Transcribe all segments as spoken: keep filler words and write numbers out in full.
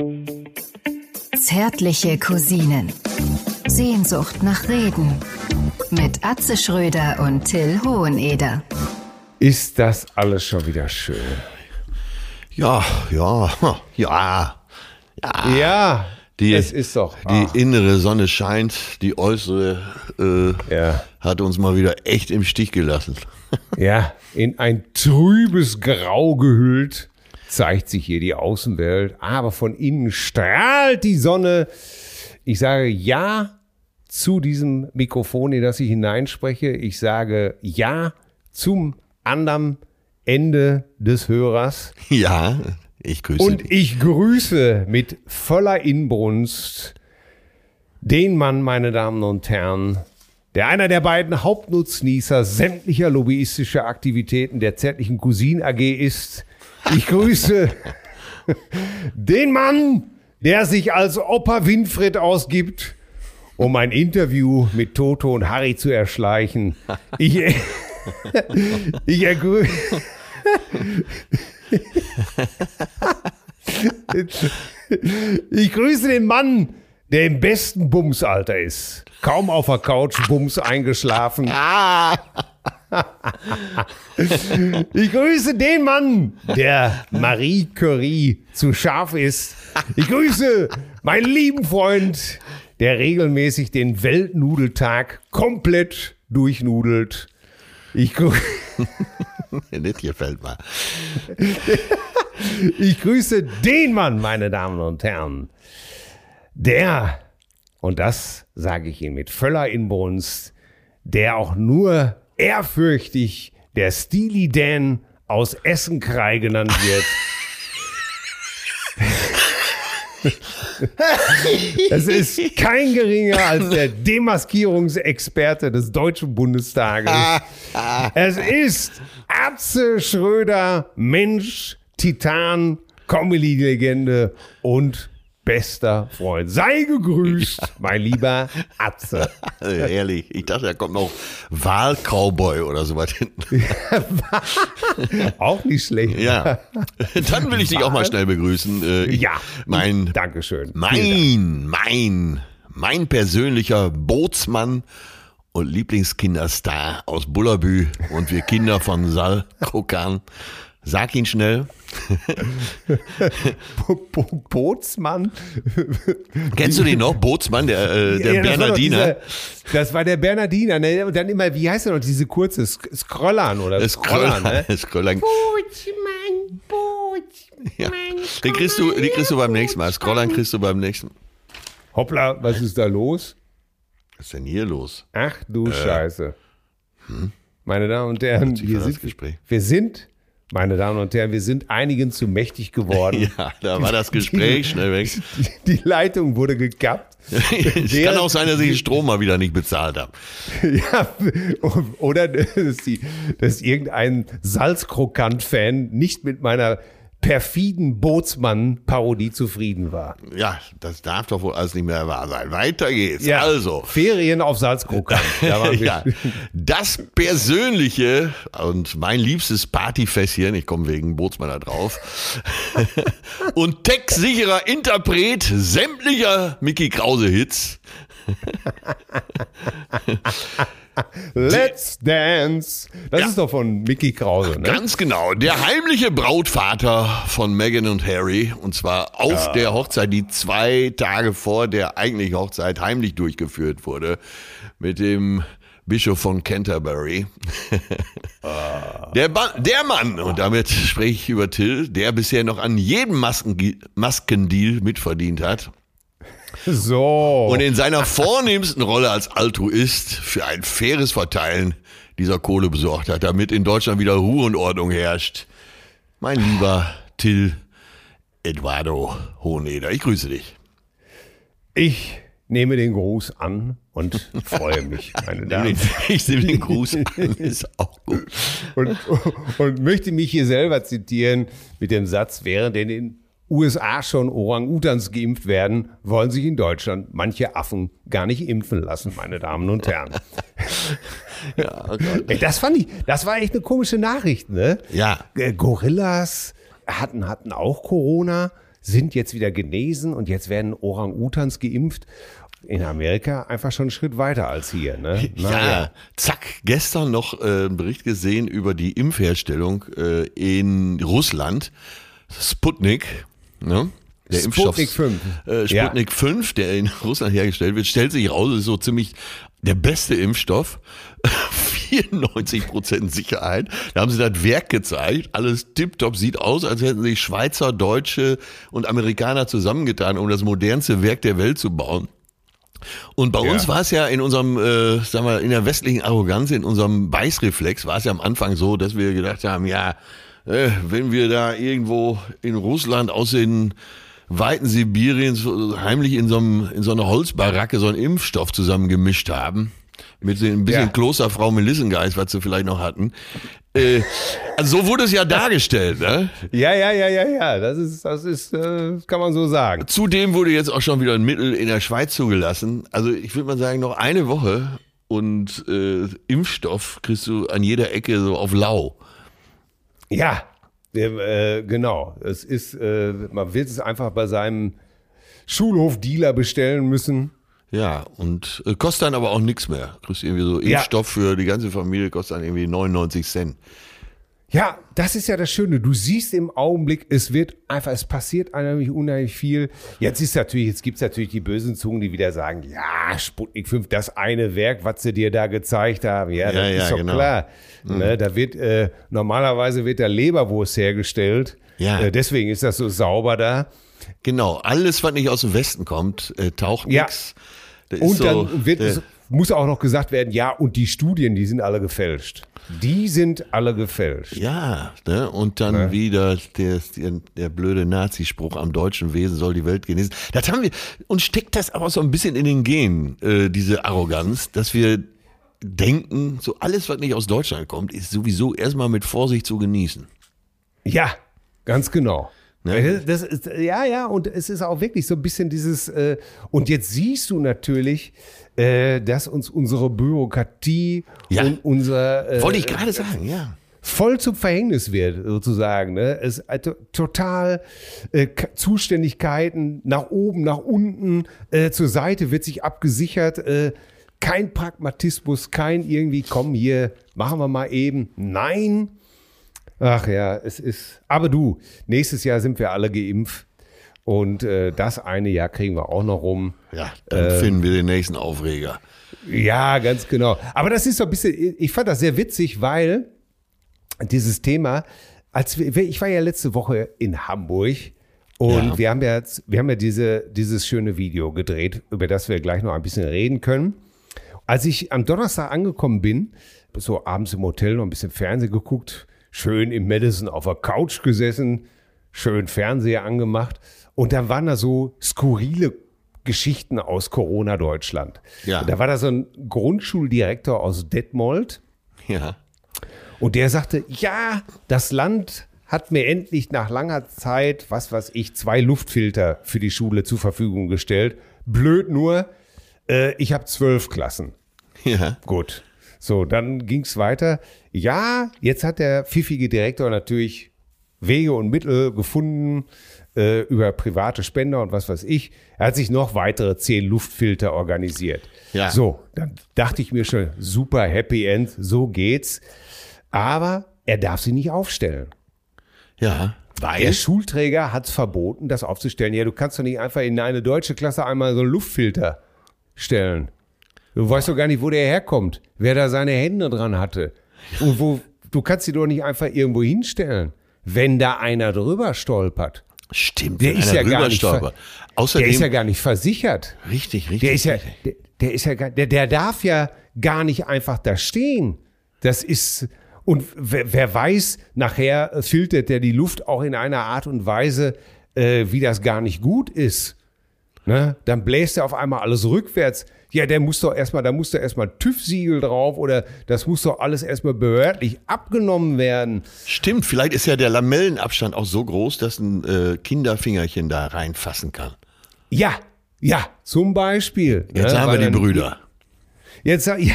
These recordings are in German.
Zärtliche Cousinen. Sehnsucht nach Reden. Mit Atze Schröder und Till Hoheneder. Ist das alles schon wieder schön? Ja, ja, ja, ja. Ja, die, es ist doch. Die ach. innere Sonne scheint, die äußere äh, Ja. hat uns mal wieder echt im Stich gelassen. Ja, in ein trübes Grau gehüllt zeigt sich hier die Außenwelt, aber von innen strahlt die Sonne. Ich sage ja zu diesem Mikrofon, in das ich hineinspreche. Ich sage ja zum anderen Ende des Hörers. Ja, ich grüße Und dich. ich grüße mit voller Inbrunst den Mann, meine Damen und Herren, der einer der beiden Hauptnutznießer sämtlicher lobbyistischer Aktivitäten der Zärtlichen Cousinen A G ist. Ich grüße den Mann, der sich als Opa Winfried ausgibt, um ein Interview mit Toto und Harry zu erschleichen. Ich, ich ergrüße... Ich grüße den Mann, der im besten Bumsalter ist. Kaum auf der Couch, Bums eingeschlafen. Ich grüße den Mann, der Marie Curie zu scharf ist. Ich grüße meinen lieben Freund, der regelmäßig den Weltnudeltag komplett durchnudelt. Ich grüße... Das gefällt mir. Ich grüße den Mann, meine Damen und Herren, der, und das sage ich Ihnen mit voller Inbrunst, der auch nur ehrfürchtig der Steely Dan aus Essenkrei genannt wird. Es ist kein geringer als der Demaskierungsexperte des Deutschen Bundestages. Es ist Atze Schröder, Mensch, Titan, Comedy-Legende und bester Freund. Sei gegrüßt, mein lieber Atze. Also ehrlich, ich dachte, da kommt noch Wahlcowboy oder sowas hinten. Auch nicht schlecht. Ja, dann will ich dich auch mal schnell begrüßen. Äh, ich, Ja, mein, Dankeschön. mein, mein, mein persönlicher Bootsmann und Lieblingskinderstar aus Bullabü und wir Kinder von Sal Krokan. Sag ihn schnell. Bootsmann. Kennst du den noch? Bootsmann, der, äh, der Ja, das war doch Bernardiner. dieser- Das war der Bernardiner. Ne? Und dann immer, wie heißt er noch, diese kurze Sk- Skrollern oder Das Skrollern, ne? Scrollern. Bootsmann, Bootsmann. Ja. Den kriegst du, den kriegst du beim nächsten Mal. Scrollern kriegst du beim nächsten Mal. Hoppla, was ist da los? Was ist denn hier los? Ach du Scheiße. Meine Damen und Herren, sich wir für das sind, Gespräch. wir sind, meine Damen und Herren, wir sind einigen zu mächtig geworden. Ja, da war das Gespräch schnell weg. Die, die Leitung wurde gekappt. Es kann auch sein, dass ich den Strom mal wieder nicht bezahlt habe. Ja, oder dass, die, dass irgendein Salzkrokant-Fan nicht mit meiner perfiden Bootsmann-Parodie zufrieden war. Ja, das darf doch wohl alles nicht mehr wahr sein. Weiter geht's. Ja, Also, Ferien auf Salzkrokant. Da waren wir. ja, das persönliche und mein liebstes Partyfässchen, ich komme wegen Bootsmann da drauf, und textsicherer Interpret sämtlicher Mickey Krause-Hits. Let's Dance. Das Ja. ist doch von Mickey Krause, ne? Ganz genau, der heimliche Brautvater von Meghan und Harry, und zwar auf der Hochzeit, die zwei Tage vor der eigentlichen Hochzeit heimlich durchgeführt wurde, mit dem Bischof von Canterbury. Der, ba- der Mann, und damit spreche ich über Till, der bisher noch an jedem Masken Maskendeal mitverdient hat. So. Und in seiner vornehmsten Rolle als Altruist für ein faires Verteilen dieser Kohle besorgt hat, damit in Deutschland wieder Ruhe und Ordnung herrscht. Mein lieber Till Eduardo Hoheneder, ich grüße dich. Ich nehme den Gruß an und freue mich, meine Damen. Ich nehme den Gruß an, ist auch gut. Und, und möchte mich hier selber zitieren mit dem Satz, während in den U S A schon Orang-Utans geimpft werden, wollen sich in Deutschland manche Affen gar nicht impfen lassen, meine Damen und Herren. Ja, oh Gott. Ey, das fand ich, das war echt eine komische Nachricht, ne? Ja. Äh, Gorillas hatten, hatten auch Corona. sind jetzt wieder genesen und jetzt werden Orang-Utans geimpft. In Amerika einfach schon einen Schritt weiter als hier. Ne? Ja, ja, zack, gestern noch äh, einen Bericht gesehen über die Impfherstellung äh, in Russland. Sputnik, ne? Der Sputnik Impfstoff, fünf. Äh, Sputnik ja. fünf, der in Russland hergestellt wird, stellt sich raus, ist so ziemlich der beste Impfstoff. vierundneunzig Prozent Sicherheit. Da haben sie das Werk gezeigt. Alles tipptopp, sieht aus, als hätten sich Schweizer, Deutsche und Amerikaner zusammengetan, um das modernste Werk der Welt zu bauen. Und bei uns ja. war es ja in unserem, äh, sagen wir, in der westlichen Arroganz, in unserem Beißreflex, war es ja am Anfang so, dass wir gedacht haben, ja, äh, wenn wir da irgendwo in Russland aus den Weiten Sibiriens so heimlich in so, einem, in so einer Holzbaracke so einen Impfstoff zusammengemischt haben, mit ein bisschen ja. Klosterfrau Melissengeist, was sie vielleicht noch hatten. Äh, also so wurde es ja dargestellt, ne? Ja, ja, ja, ja, ja, das ist, das ist, äh, kann man so sagen. Zudem wurde jetzt auch schon wieder ein Mittel in der Schweiz zugelassen. Also ich würde mal sagen, noch eine Woche und äh, Impfstoff kriegst du an jeder Ecke so auf Lau. Ja, äh, genau. Es ist, äh, man wird es einfach bei seinem Schulhofdealer bestellen müssen. Ja, und äh, kostet dann aber auch nichts mehr. Kriegst irgendwie so Impfstoff ja. für die ganze Familie, kostet dann irgendwie neunundneunzig Cent. Ja, das ist ja das Schöne. Du siehst im Augenblick, es wird einfach, es passiert unheimlich, unheimlich viel. Jetzt ist natürlich, jetzt gibt's natürlich die bösen Zungen, die wieder sagen, ja, Sputnik fünf, das eine Werk, was sie dir da gezeigt haben. Ja, das ja, ist ja, doch genau. klar. Mhm. Ne, da wird, äh, normalerweise wird da Leberwurst hergestellt. Ja. Äh, deswegen ist das so sauber da. Genau. Alles, was nicht aus dem Westen kommt, äh, taucht ja. nichts. Und so, dann wird, äh, muss auch noch gesagt werden, ja, und die Studien, die sind alle gefälscht. Die sind alle gefälscht. Ja, ne? Und dann ja. wieder der, der, der blöde Nazispruch, am deutschen Wesen soll die Welt genesen. Das haben wir, uns steckt das aber so ein bisschen in den Genen, äh, diese Arroganz, dass wir denken, so alles, was nicht aus Deutschland kommt, ist sowieso erstmal mit Vorsicht zu genießen. Ja, ganz genau. Ne? Das ist, ja, ja, und es ist auch wirklich so ein bisschen dieses, äh, und jetzt siehst du natürlich, äh, dass uns unsere Bürokratie ja. und unser äh, wollte ich gerade sagen, ja. voll zum Verhängnis wird, sozusagen. Ne? Es äh, total äh, Zuständigkeiten nach oben, nach unten, äh, zur Seite wird sich abgesichert, äh, kein Pragmatismus, kein irgendwie, komm hier, machen wir mal eben. Nein. Ach ja, es ist, aber du, nächstes Jahr sind wir alle geimpft und äh, das eine Jahr kriegen wir auch noch rum. Ja, dann äh, finden wir den nächsten Aufreger. Ja, ganz genau. Aber das ist so ein bisschen, ich fand das sehr witzig, weil dieses Thema, als wir, ich war ja letzte Woche in Hamburg und ja. wir haben ja, wir haben ja diese, dieses schöne Video gedreht, über das wir gleich noch ein bisschen reden können. Als ich am Donnerstag angekommen bin, so abends im Hotel noch ein bisschen Fernsehen geguckt, schön im Madison auf der Couch gesessen, schön Fernseher angemacht und da waren da so skurrile Geschichten aus Corona-Deutschland. Ja. Da war da so ein Grundschuldirektor aus Detmold ja. und der sagte, ja, das Land hat mir endlich nach langer Zeit, was weiß ich, zwei Luftfilter für die Schule zur Verfügung gestellt. Blöd nur, äh, ich habe zwölf Klassen. Ja. Gut. So, dann ging's weiter. Ja, jetzt hat der pfiffige Direktor natürlich Wege und Mittel gefunden äh, über private Spender und was weiß ich. Er hat sich noch weitere zehn Luftfilter organisiert. Ja. So, dann dachte ich mir schon, super Happy End, so geht's. Aber er darf sie nicht aufstellen. Ja, weil? Der Schulträger hat es verboten, das aufzustellen. Ja, du kannst doch nicht einfach in eine deutsche Klasse einmal so einen Luftfilter stellen. Du weißt doch gar nicht, wo der herkommt, wer da seine Hände dran hatte. Und wo, du kannst sie doch nicht einfach irgendwo hinstellen, wenn da einer drüber stolpert. Stimmt, der ist ja gar nicht ver- Außerdem, der ist ja gar nicht versichert. Richtig, richtig. Der ist ja, richtig. der, der ist ja, gar- der, der darf ja gar nicht einfach da stehen. Das ist, und wer, wer weiß, nachher filtert der die Luft auch in einer Art und Weise, äh, wie das gar nicht gut ist. Ne? Dann bläst er auf einmal alles rückwärts. Ja, der muss doch erstmal, da muss doch erstmal TÜV-Siegel drauf oder das muss doch alles erstmal behördlich abgenommen werden. Stimmt, vielleicht ist ja der Lamellenabstand auch so groß, dass ein äh, Kinderfingerchen da reinfassen kann. Ja, ja, zum Beispiel. Jetzt ne? haben Weil wir die dann, Brüder. Jetzt, ja,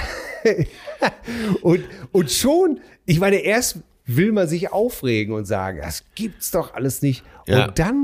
und, und schon, ich meine, erst will man sich aufregen und sagen, das gibt's doch alles nicht. Ja. Und dann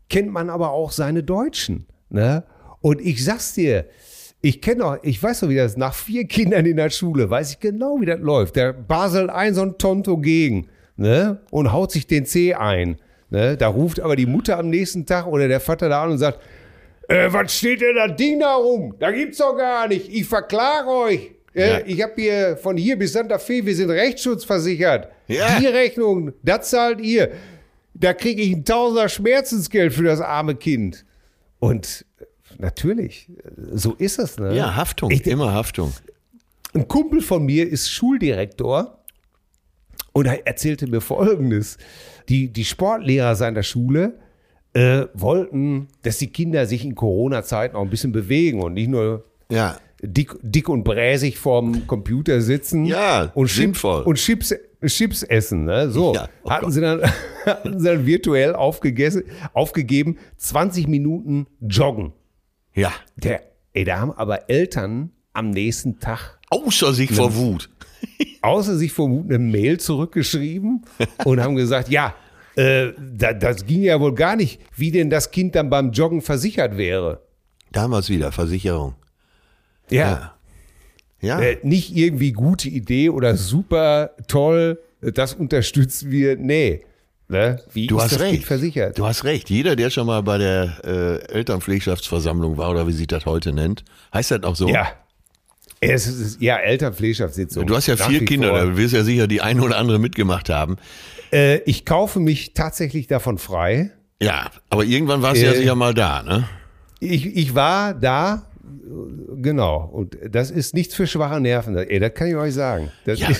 kennt man aber auch seine Deutschen. Ne? Und ich sag's dir, ich kenne auch, ich weiß doch, wie das nach vier Kindern in der Schule, weiß ich genau, wie das läuft. Der baselt ein so ein Tonto gegen, ne? Und haut sich den Zeh ein. Ne? Da ruft aber die Mutter am nächsten Tag oder der Vater da an und sagt, äh, was steht denn das Ding da rum? Da gibt's doch gar nicht. Ich verklage euch. Äh, ja. Ich habe hier von hier bis Santa Fe, wir sind rechtsschutzversichert. Ja. Die Rechnung, das zahlt ihr. Da kriege ich ein Tausender Schmerzensgeld für das arme Kind. Und natürlich, so ist es. Ne? Ja, Haftung, ich, immer Haftung. Ein Kumpel von mir ist Schuldirektor und er erzählte mir Folgendes. Die, die Sportlehrer seiner Schule äh, wollten, dass die Kinder sich in Corona-Zeiten auch ein bisschen bewegen und nicht nur ja. dick, dick und bräsig vorm Computer sitzen ja, und, sinnvoll. Chips, und Chips, Chips essen. Ne? So ja, oh hatten, sie dann, hatten sie dann virtuell aufgegessen, aufgegeben, zwanzig Minuten joggen. Ja. Der, ey, da haben aber Eltern am nächsten Tag außer sich vor Wut. Außer sich vor Wut eine Mail zurückgeschrieben und haben gesagt, ja, äh, da, das ging ja wohl gar nicht, wie denn das Kind dann beim Joggen versichert wäre. Damals wieder, Versicherung. Ja. Ja. ja. Äh, nicht irgendwie gute Idee oder super toll, das unterstützen wir. Nee. Ne? Wie du ist hast das recht. Kind versichert? Du hast recht. Jeder, der schon mal bei der äh, Elternpflegschaftsversammlung war oder wie sich das heute nennt, heißt das auch so? Ja. Es ist, ja, Elternpflegschaftssitzung. Du hast ja vier Kinder, vor. Da wirst ja sicher die eine oder andere mitgemacht haben. Äh, ich kaufe mich tatsächlich davon frei. Ja, aber irgendwann warst du äh, ja sicher mal da, ne? Ich, ich war da, genau. Und das ist nichts für schwache Nerven. Ey, das kann ich euch sagen. Das ja. ist,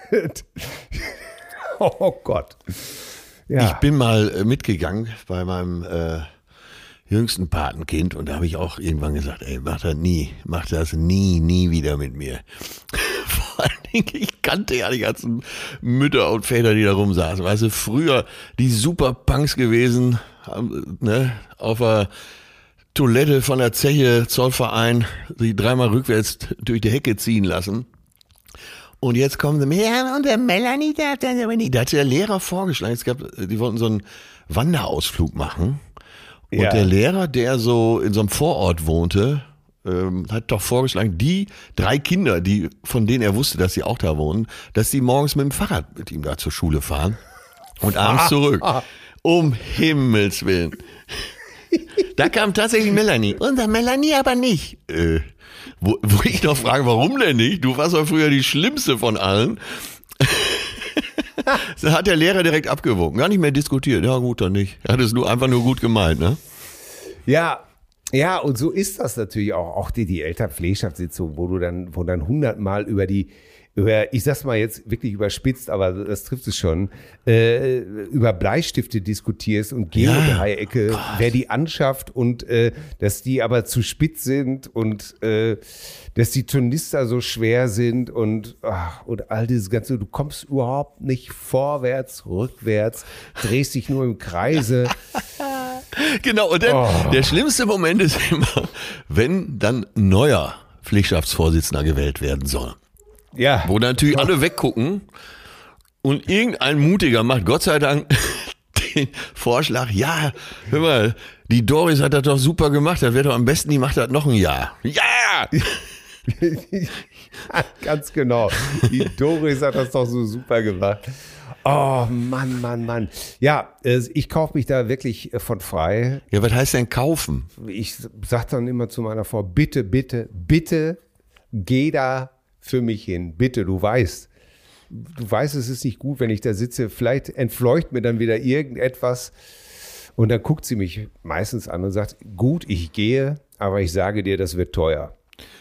oh Gott. Ja. Ich bin mal mitgegangen bei meinem äh, jüngsten Patenkind und da habe ich auch irgendwann gesagt, ey, mach das nie, mach das nie, nie wieder mit mir. Vor allen Dingen, ich kannte ja die ganzen Mütter und Väter, die da rumsaßen. Weißt du, früher die super Punks gewesen, haben, ne, auf der Toilette von der Zeche, Zollverein, sich dreimal rückwärts durch die Hecke ziehen lassen. Und jetzt kommen sie, ja, und der Melanie darf das aber nicht. Da hat der Lehrer vorgeschlagen, es gab, die wollten so einen Wanderausflug machen. Und ja. der Lehrer, der so in so einem Vorort wohnte, ähm, hat doch vorgeschlagen, die drei Kinder, die, von denen er wusste, dass sie auch da wohnen, dass die morgens mit dem Fahrrad mit ihm da zur Schule fahren und abends zurück. Um Himmels Willen. Da kam tatsächlich Melanie. Unser Melanie aber nicht. Äh, wo, wo ich noch frage, warum denn nicht? Du warst doch früher die Schlimmste von allen. Da hat der Lehrer direkt abgewogen. Gar nicht mehr diskutiert. Ja gut, dann nicht. Er hat es nur einfach nur gut gemeint, ne? Ja, ja, und so ist das natürlich auch. Auch die, die Elternpflegschaftssitzung, wo du dann, wo dann hundertmal über die, über, ich sag's mal jetzt wirklich überspitzt, aber das trifft es schon, äh, über Bleistifte diskutierst und Geodreiecke, ja, wer die anschafft und äh, dass die aber zu spitz sind und äh, dass die Turnister so schwer sind und, ach, und all dieses Ganze, du kommst überhaupt nicht vorwärts, rückwärts, drehst dich nur im Kreise. Genau, und dann, oh. der schlimmste Moment ist immer, wenn dann ein neuer Pflegschaftsvorsitzender gewählt werden soll. Ja. Wo natürlich alle weggucken und irgendein Mutiger macht Gott sei Dank den Vorschlag, ja, hör mal, die Doris hat das doch super gemacht, das wäre doch am besten, die macht das noch ein Jahr. Ja! Ganz genau. Die Doris hat das doch so super gemacht. Oh, Mann, Mann, Mann. Ja, ich kaufe mich da wirklich von frei. Ja, was heißt denn kaufen? Ich sag dann immer zu meiner Frau, bitte, bitte, bitte, geh da für mich hin. Bitte, du weißt, du weißt, es ist nicht gut, wenn ich da sitze. Vielleicht entfleucht mir dann wieder irgendetwas. Und dann guckt sie mich meistens an und sagt, gut, ich gehe, aber ich sage dir, das wird teuer.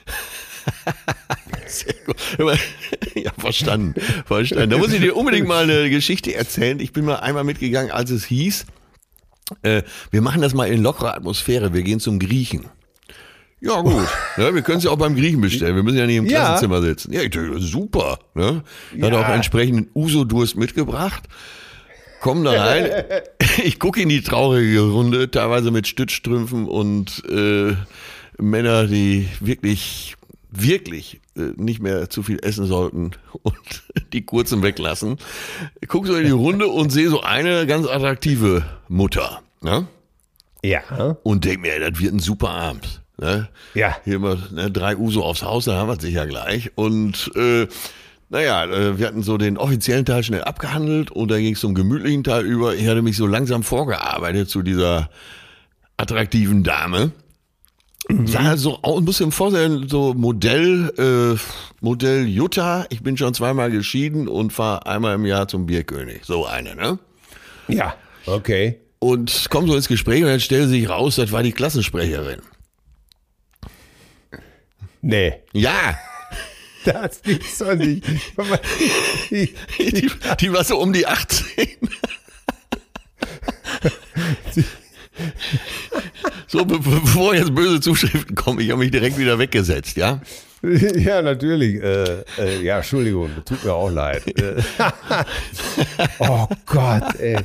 Sehr gut. Ja, verstanden, verstanden. Da muss ich dir unbedingt mal eine Geschichte erzählen. Ich bin mal einmal mitgegangen, als es hieß, äh, wir machen das mal in lockerer Atmosphäre, wir gehen zum Griechen. Ja gut, ja, wir können es ja auch beim Griechen bestellen, wir müssen ja nicht im ja. Klassenzimmer sitzen. Ja, super. Ne? Ja. Hat auch entsprechenden Uso-Durst mitgebracht. Komm da rein, ich gucke in die traurige Runde, teilweise mit Stützstrümpfen und äh, Männer, die wirklich, wirklich äh, nicht mehr zu viel essen sollten und die kurzen weglassen. Ich gucke so in die Runde und sehe so eine ganz attraktive Mutter. Ne? Ja. Und denke mir, ey, das wird ein super Abend. Ne? Ja. Hier immer ne, drei Uso aufs Haus, da haben wir es sicher gleich. Und äh, naja, äh, wir hatten so den offiziellen Teil schnell abgehandelt und dann ging es zum gemütlichen Teil über. Ich hatte mich so langsam vorgearbeitet zu dieser attraktiven Dame. Mhm. Sah also aus, muss im Vorstellen, so Modell, äh, Modell Jutta. Ich bin schon zweimal geschieden und fahre einmal im Jahr zum Bierkönig. So eine, ne? Ja, okay. Und komm so ins Gespräch und dann stellte sich raus, das war die Klassensprecherin. Nee. Ja. Das gibt's doch nicht. Die, die, die war so um die achtzehn. So, be bevor jetzt böse Zuschriften kommen, ich habe mich direkt wieder weggesetzt, ja? Ja, natürlich. Äh, äh, ja, Entschuldigung, tut mir auch leid. Oh Gott, ey.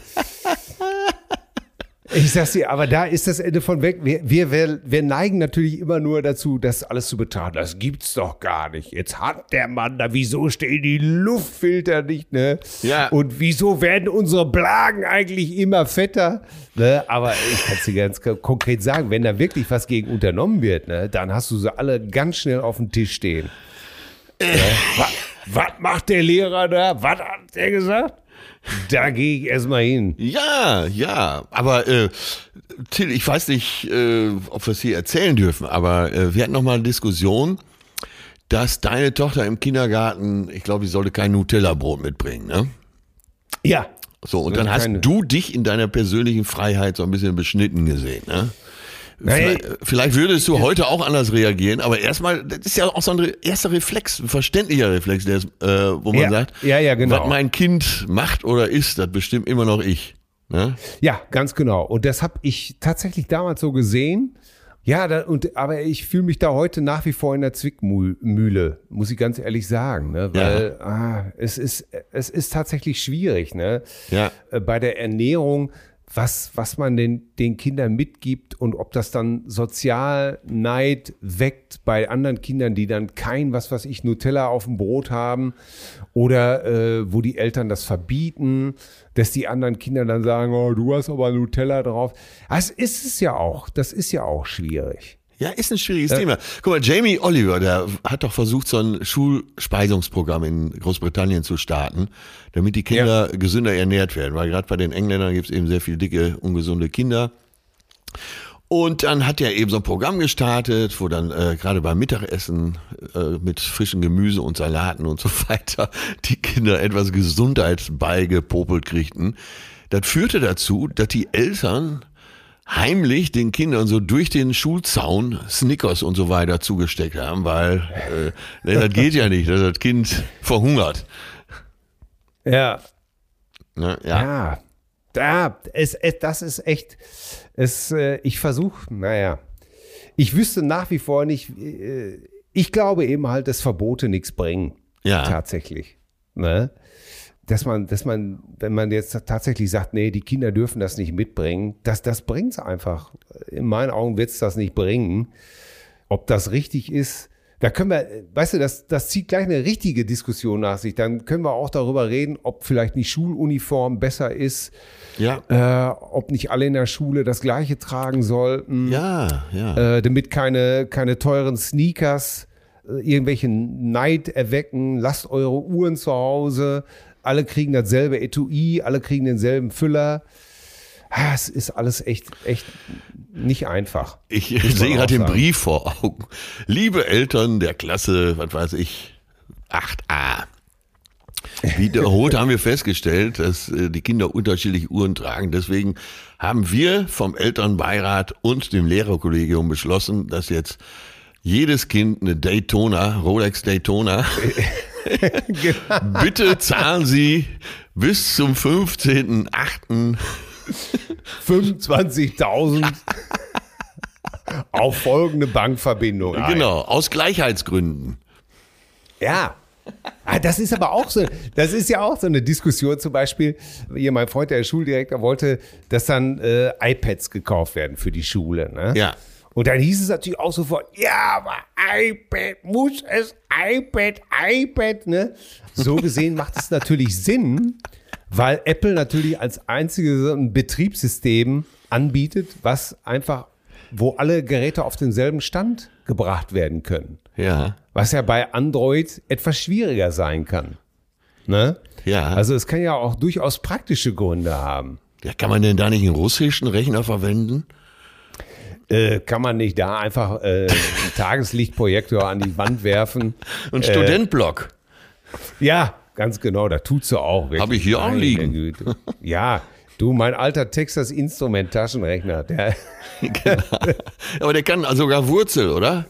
Ich sag's dir, aber da ist das Ende von weg. Wir, wir, wir neigen natürlich immer nur dazu, das alles zu betrachten. Das gibt's doch gar nicht. Jetzt hat der Mann da, wieso stehen die Luftfilter nicht, ne? Ja. Und wieso werden unsere Blagen eigentlich immer fetter? Ne? Aber ich kann's dir ganz konkret sagen, wenn da wirklich was gegen unternommen wird, ne, dann hast du sie alle ganz schnell auf dem Tisch stehen. Äh. Ja? Was, was macht der Lehrer da? Was hat der gesagt? Da gehe ich erstmal hin. Ja, ja, aber äh, Till, ich weiß nicht, äh, ob wir es hier erzählen dürfen, aber äh, wir hatten noch mal eine Diskussion, dass deine Tochter im Kindergarten, ich glaube, sie sollte kein Nutella-Brot mitbringen, ne? Ja. So, und dann hast keine... du dich in deiner persönlichen Freiheit so ein bisschen beschnitten gesehen, ne? Vielleicht, vielleicht würdest du heute auch anders reagieren, aber erstmal, das ist ja auch so ein erster Reflex, ein verständlicher Reflex, der ist, äh, wo man ja, sagt, ja, ja, genau. was mein Kind macht oder ist, das bestimmt immer noch ich. Ne? Ja, ganz genau. Und das habe ich tatsächlich damals so gesehen. Ja, da, und, aber ich fühle mich da heute nach wie vor in der Zwickmühle, muss ich ganz ehrlich sagen. Ne? Weil ja. ah, es, ist, es ist tatsächlich schwierig, ne? Ja. Bei der Ernährung. Was, was man den, den Kindern mitgibt und ob das dann Sozialneid weckt bei anderen Kindern, die dann kein, was weiß ich, Nutella auf dem Brot haben oder äh, wo die Eltern das verbieten, dass die anderen Kinder dann sagen, oh, du hast aber Nutella drauf. Das ist es ja auch, das ist ja auch schwierig. Ja, ist ein schwieriges ja. Thema. Guck mal, Jamie Oliver, der hat doch versucht, so ein Schulspeisungsprogramm in Großbritannien zu starten, damit die Kinder ja. gesünder ernährt werden. Weil gerade bei den Engländern gibt es eben sehr viele dicke, ungesunde Kinder. Und dann hat er eben so ein Programm gestartet, wo dann äh, gerade beim Mittagessen äh, mit frischem Gemüse und Salaten und so weiter die Kinder etwas Gesundheit beigepopelt kriegten. Das führte dazu, dass die Eltern heimlich den Kindern so durch den Schulzaun Snickers und so weiter zugesteckt haben, weil äh, das geht ja nicht, dass das Kind verhungert. Ja. Ja. Ja. Ja, es, es, das ist echt, es, äh, ich versuche, naja, ich wüsste nach wie vor nicht, äh, ich glaube eben halt, dass Verbote nichts bringen. Ja. Tatsächlich. Ne? Dass man, dass man, wenn man jetzt tatsächlich sagt, nee, die Kinder dürfen das nicht mitbringen, das, das bringt es einfach. In meinen Augen wird es das nicht bringen. Ob das richtig ist, da können wir, weißt du, das, das zieht gleich eine richtige Diskussion nach sich. Dann können wir auch darüber reden, ob vielleicht die Schuluniform besser ist, ja. äh, ob nicht alle in der Schule das Gleiche tragen sollten, ja, ja. Äh, damit keine, keine teuren Sneakers äh, irgendwelchen Neid erwecken. Lasst eure Uhren zu Hause. Alle kriegen dasselbe Etui, alle kriegen denselben Füller. Es ist alles echt, echt nicht einfach. Ich sehe gerade den Brief vor Augen. Liebe Eltern der Klasse, was weiß ich, acht a. Wiederholt haben wir festgestellt, dass die Kinder unterschiedliche Uhren tragen. Deswegen haben wir vom Elternbeirat und dem Lehrerkollegium beschlossen, dass jetzt jedes Kind eine Daytona, Rolex Daytona, genau. Bitte zahlen Sie bis zum fünfzehnten achten fünfundzwanzigtausend auf folgende Bankverbindung ein. Genau, aus Gleichheitsgründen. Ja. Das ist aber auch so, das ist ja auch so eine Diskussion zum Beispiel. Hier mein Freund, der Schuldirektor, wollte, dass dann äh, iPads gekauft werden für die Schule. Ne? Ja. Und dann hieß es natürlich auch sofort, ja, aber iPad, muss es iPad, iPad, ne? So gesehen macht es natürlich Sinn, weil Apple natürlich als einziges so ein Betriebssystem anbietet, was einfach, wo alle Geräte auf denselben Stand gebracht werden können. Ja. Was ja bei Android etwas schwieriger sein kann. Ne? Ja. Also es kann ja auch durchaus praktische Gründe haben. Ja, kann man denn da nicht einen russischen Rechner verwenden? Äh, kann man nicht da einfach äh, einen Tageslichtprojektor an die Wand werfen? Ein Studentblock. Äh, ja, ganz genau, da tut's so auch. Habe ich hier auch liegen. Güte. Ja, du, mein alter Texas Instrument Taschenrechner, der Genau. Aber der kann sogar Wurzel, oder?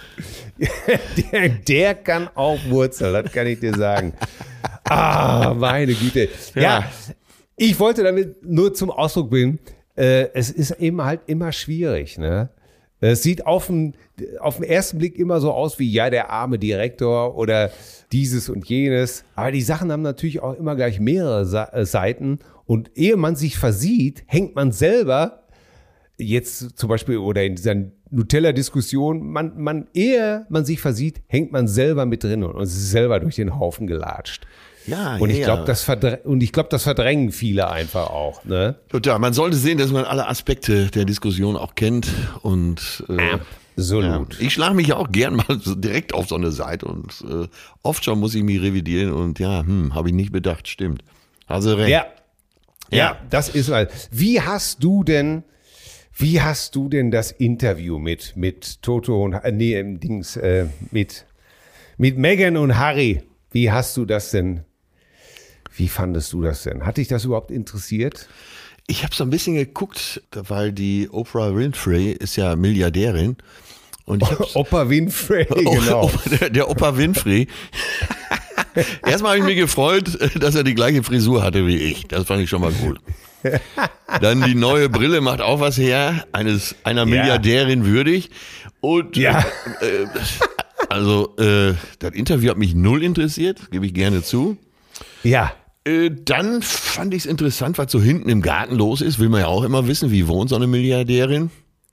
der, der kann auch Wurzel, das kann ich dir sagen. Ah, meine Güte. Ja, Ja. ich wollte damit nur zum Ausdruck bringen, äh, es ist eben halt immer schwierig, ne? Es sieht auf den, auf den ersten Blick immer so aus wie, ja, der arme Direktor oder dieses und jenes. Aber die Sachen haben natürlich auch immer gleich mehrere Sa- äh, Seiten. Und ehe man sich versieht, hängt man selber jetzt zum Beispiel oder in dieser Nutella-Diskussion, man, man, ehe man sich versieht, hängt man selber mit drin und ist selber durch den Haufen gelatscht. Ja, Und ich ja. glaube, das, verdrä- und ich glaub, das verdrängen viele einfach auch. Ne? Total. Man sollte sehen, dass man alle Aspekte der Diskussion auch kennt. Und äh, Absolut. ja. Ich schlage mich ja auch gern mal so direkt auf so eine Seite. Und äh, oft schon muss ich mich revidieren. Und ja, hm, habe ich nicht bedacht. Stimmt. Also recht. Ja. ja, Ja. das ist halt. Wie hast du denn, wie hast du denn das Interview mit mit Toto und äh, nee, im Dings äh, mit mit Meghan und Harry? Wie hast du das denn? Wie fandest du das denn? Hat dich das überhaupt interessiert? Ich habe so ein bisschen geguckt, weil die Oprah Winfrey ist ja Milliardärin. Und ich hab's- Opa Winfrey, genau. Der, der Opa Winfrey. Erstmal habe ich mich gefreut, dass er die gleiche Frisur hatte wie ich. Das fand ich schon mal gut. Dann die neue Brille macht auch was her, eines einer Milliardärin würdig. Und Ja. äh, also äh, das Interview hat mich null interessiert, gebe ich gerne zu. Ja, Äh, dann fand ich es interessant, was so hinten im Garten los ist. Will man ja auch immer wissen, wie wohnt so eine Milliardärin.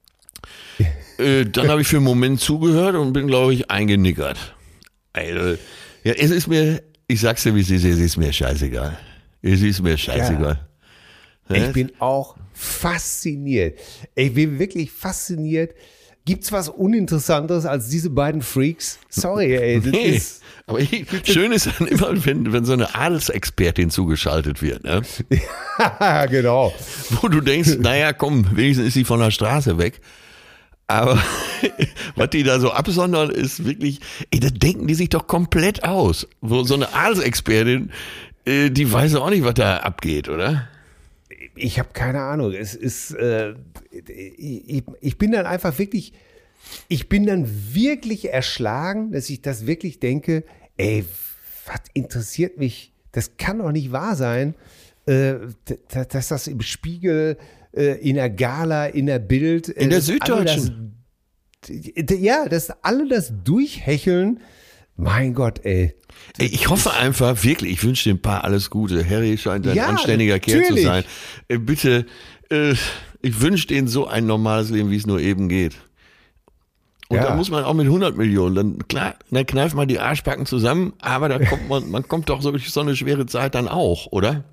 Äh, dann habe ich für einen Moment zugehört und bin, glaube ich, eingenickert. Also, ja, es ist mir, ich sag's dir, wie es ist, es ist mir scheißegal. Es ist mir scheißegal. ich Ja. bin auch fasziniert. Ich bin wirklich fasziniert. Gibt's was Uninteressanteres als diese beiden Freaks? Sorry, ey. Das Nee, ist, aber ich, schön ist dann immer, wenn, wenn so eine Adelsexpertin zugeschaltet wird, ne? ja, genau. Wo du denkst, naja, komm, wenigstens ist sie von der Straße weg. Aber was die da so absondern, ist wirklich, ey, da denken die sich doch komplett aus. Wo so eine Adelsexpertin, äh, die weiß auch nicht, was da abgeht, oder? Ich habe keine Ahnung. Es ist, äh, ich, ich bin dann einfach wirklich, ich bin dann wirklich erschlagen, dass ich das wirklich denke, ey, was interessiert mich? Das kann doch nicht wahr sein, äh, dass, dass das im Spiegel, äh, in der Gala, in der Bild, äh, In der dass alle Süddeutschen. Das, ja, dass alle das durchhecheln. Mein Gott, ey. Ey, ich hoffe einfach, wirklich, ich wünsche dem Paar alles Gute. Harry scheint ein Ja, anständiger Kerl zu natürlich. sein. Äh, bitte, äh, ich wünsche denen so ein normales Leben, wie es nur eben geht. Und Ja. da muss man auch mit hundert Millionen, dann klar, dann kneift man die Arschbacken zusammen, aber da kommt man, man kommt doch so durch so eine schwere Zeit dann auch, oder?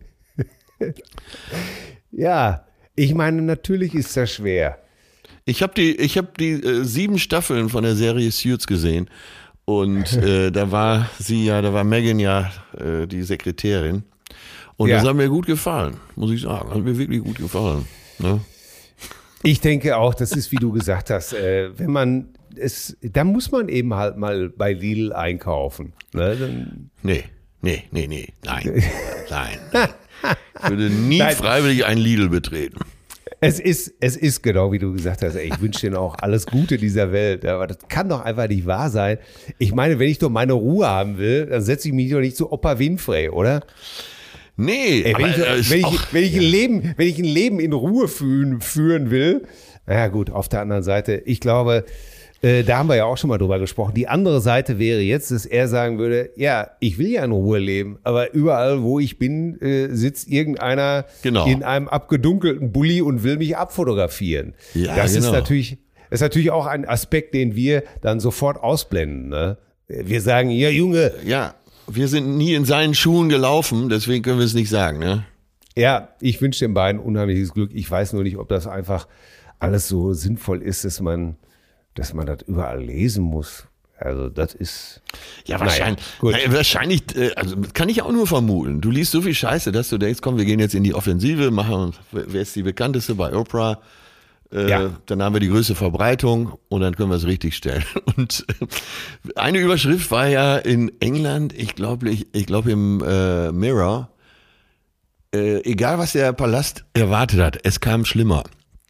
Ja, ich meine, natürlich ist das schwer. Ich habe die, ich habe die äh, sieben Staffeln von der Serie Suits gesehen und äh, da war sie ja, da war Meghan ja äh, die Sekretärin und Ja. das hat mir gut gefallen, muss ich sagen, hat mir wirklich gut gefallen. Ne? Ich denke auch, das ist, wie du gesagt hast, äh, wenn man es, da muss man eben halt mal bei Lidl einkaufen. Ne? Dann, Nee, nee, nee, nee, nein, nein. nein. Ich würde nie Nein. freiwillig einen Lidl betreten. es ist, es ist genau wie du gesagt hast. Ey, ich wünsche denen auch alles Gute dieser Welt. Aber das kann doch einfach nicht wahr sein. Ich meine, wenn ich doch meine Ruhe haben will, dann setze ich mich doch nicht zu Opa Winfrey, oder? Nee, Ey, wenn, aber, ich, äh, ist wenn, ich, auch- wenn, ich ein Leben, wenn ich ein Leben in Ruhe führen, führen will, naja gut, auf der anderen Seite, ich glaube, äh, da haben wir ja auch schon mal drüber gesprochen. Die andere Seite wäre jetzt, dass er sagen würde, ja, ich will ja in Ruhe leben, aber überall, wo ich bin, äh, sitzt irgendeiner Genau. in einem abgedunkelten Bulli und will mich abfotografieren. Ja, das ist genau. natürlich, das ist natürlich auch ein Aspekt, den wir dann sofort ausblenden. Ne? Wir sagen, ja Junge, ja, wir sind nie in seinen Schuhen gelaufen, deswegen können wir es nicht sagen, ne? Ja, ich wünsche den beiden unheimliches Glück. Ich weiß nur nicht, ob das einfach alles so sinnvoll ist, dass man, dass man das überall lesen muss. Also das ist... Ja, wahrscheinlich. Naja, gut. Wahrscheinlich, also kann ich auch nur vermuten. Du liest so viel Scheiße, dass du denkst, komm, wir gehen jetzt in die Offensive, machen, wer ist die bekannteste bei Oprah? Äh, ja. Dann haben wir die größte Verbreitung und dann können wir es richtig stellen. Und eine Überschrift war ja in England, ich glaube, ich, ich glaube im äh, Mirror, äh, egal was der Palast erwartet hat, es kam schlimmer.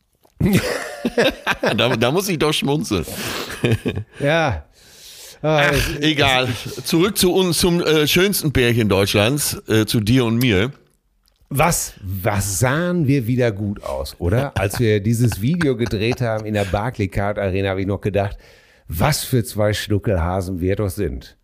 da, da muss ich doch schmunzeln. Ja. Ach, egal. Zurück zu uns, zum äh, schönsten Pärchen Deutschlands, äh, zu dir und mir. Was, was sahen wir wieder gut aus, oder? Als wir dieses Video gedreht haben in der Barclaycard Arena, habe ich noch gedacht, was für zwei Schnuckelhasen wir doch sind.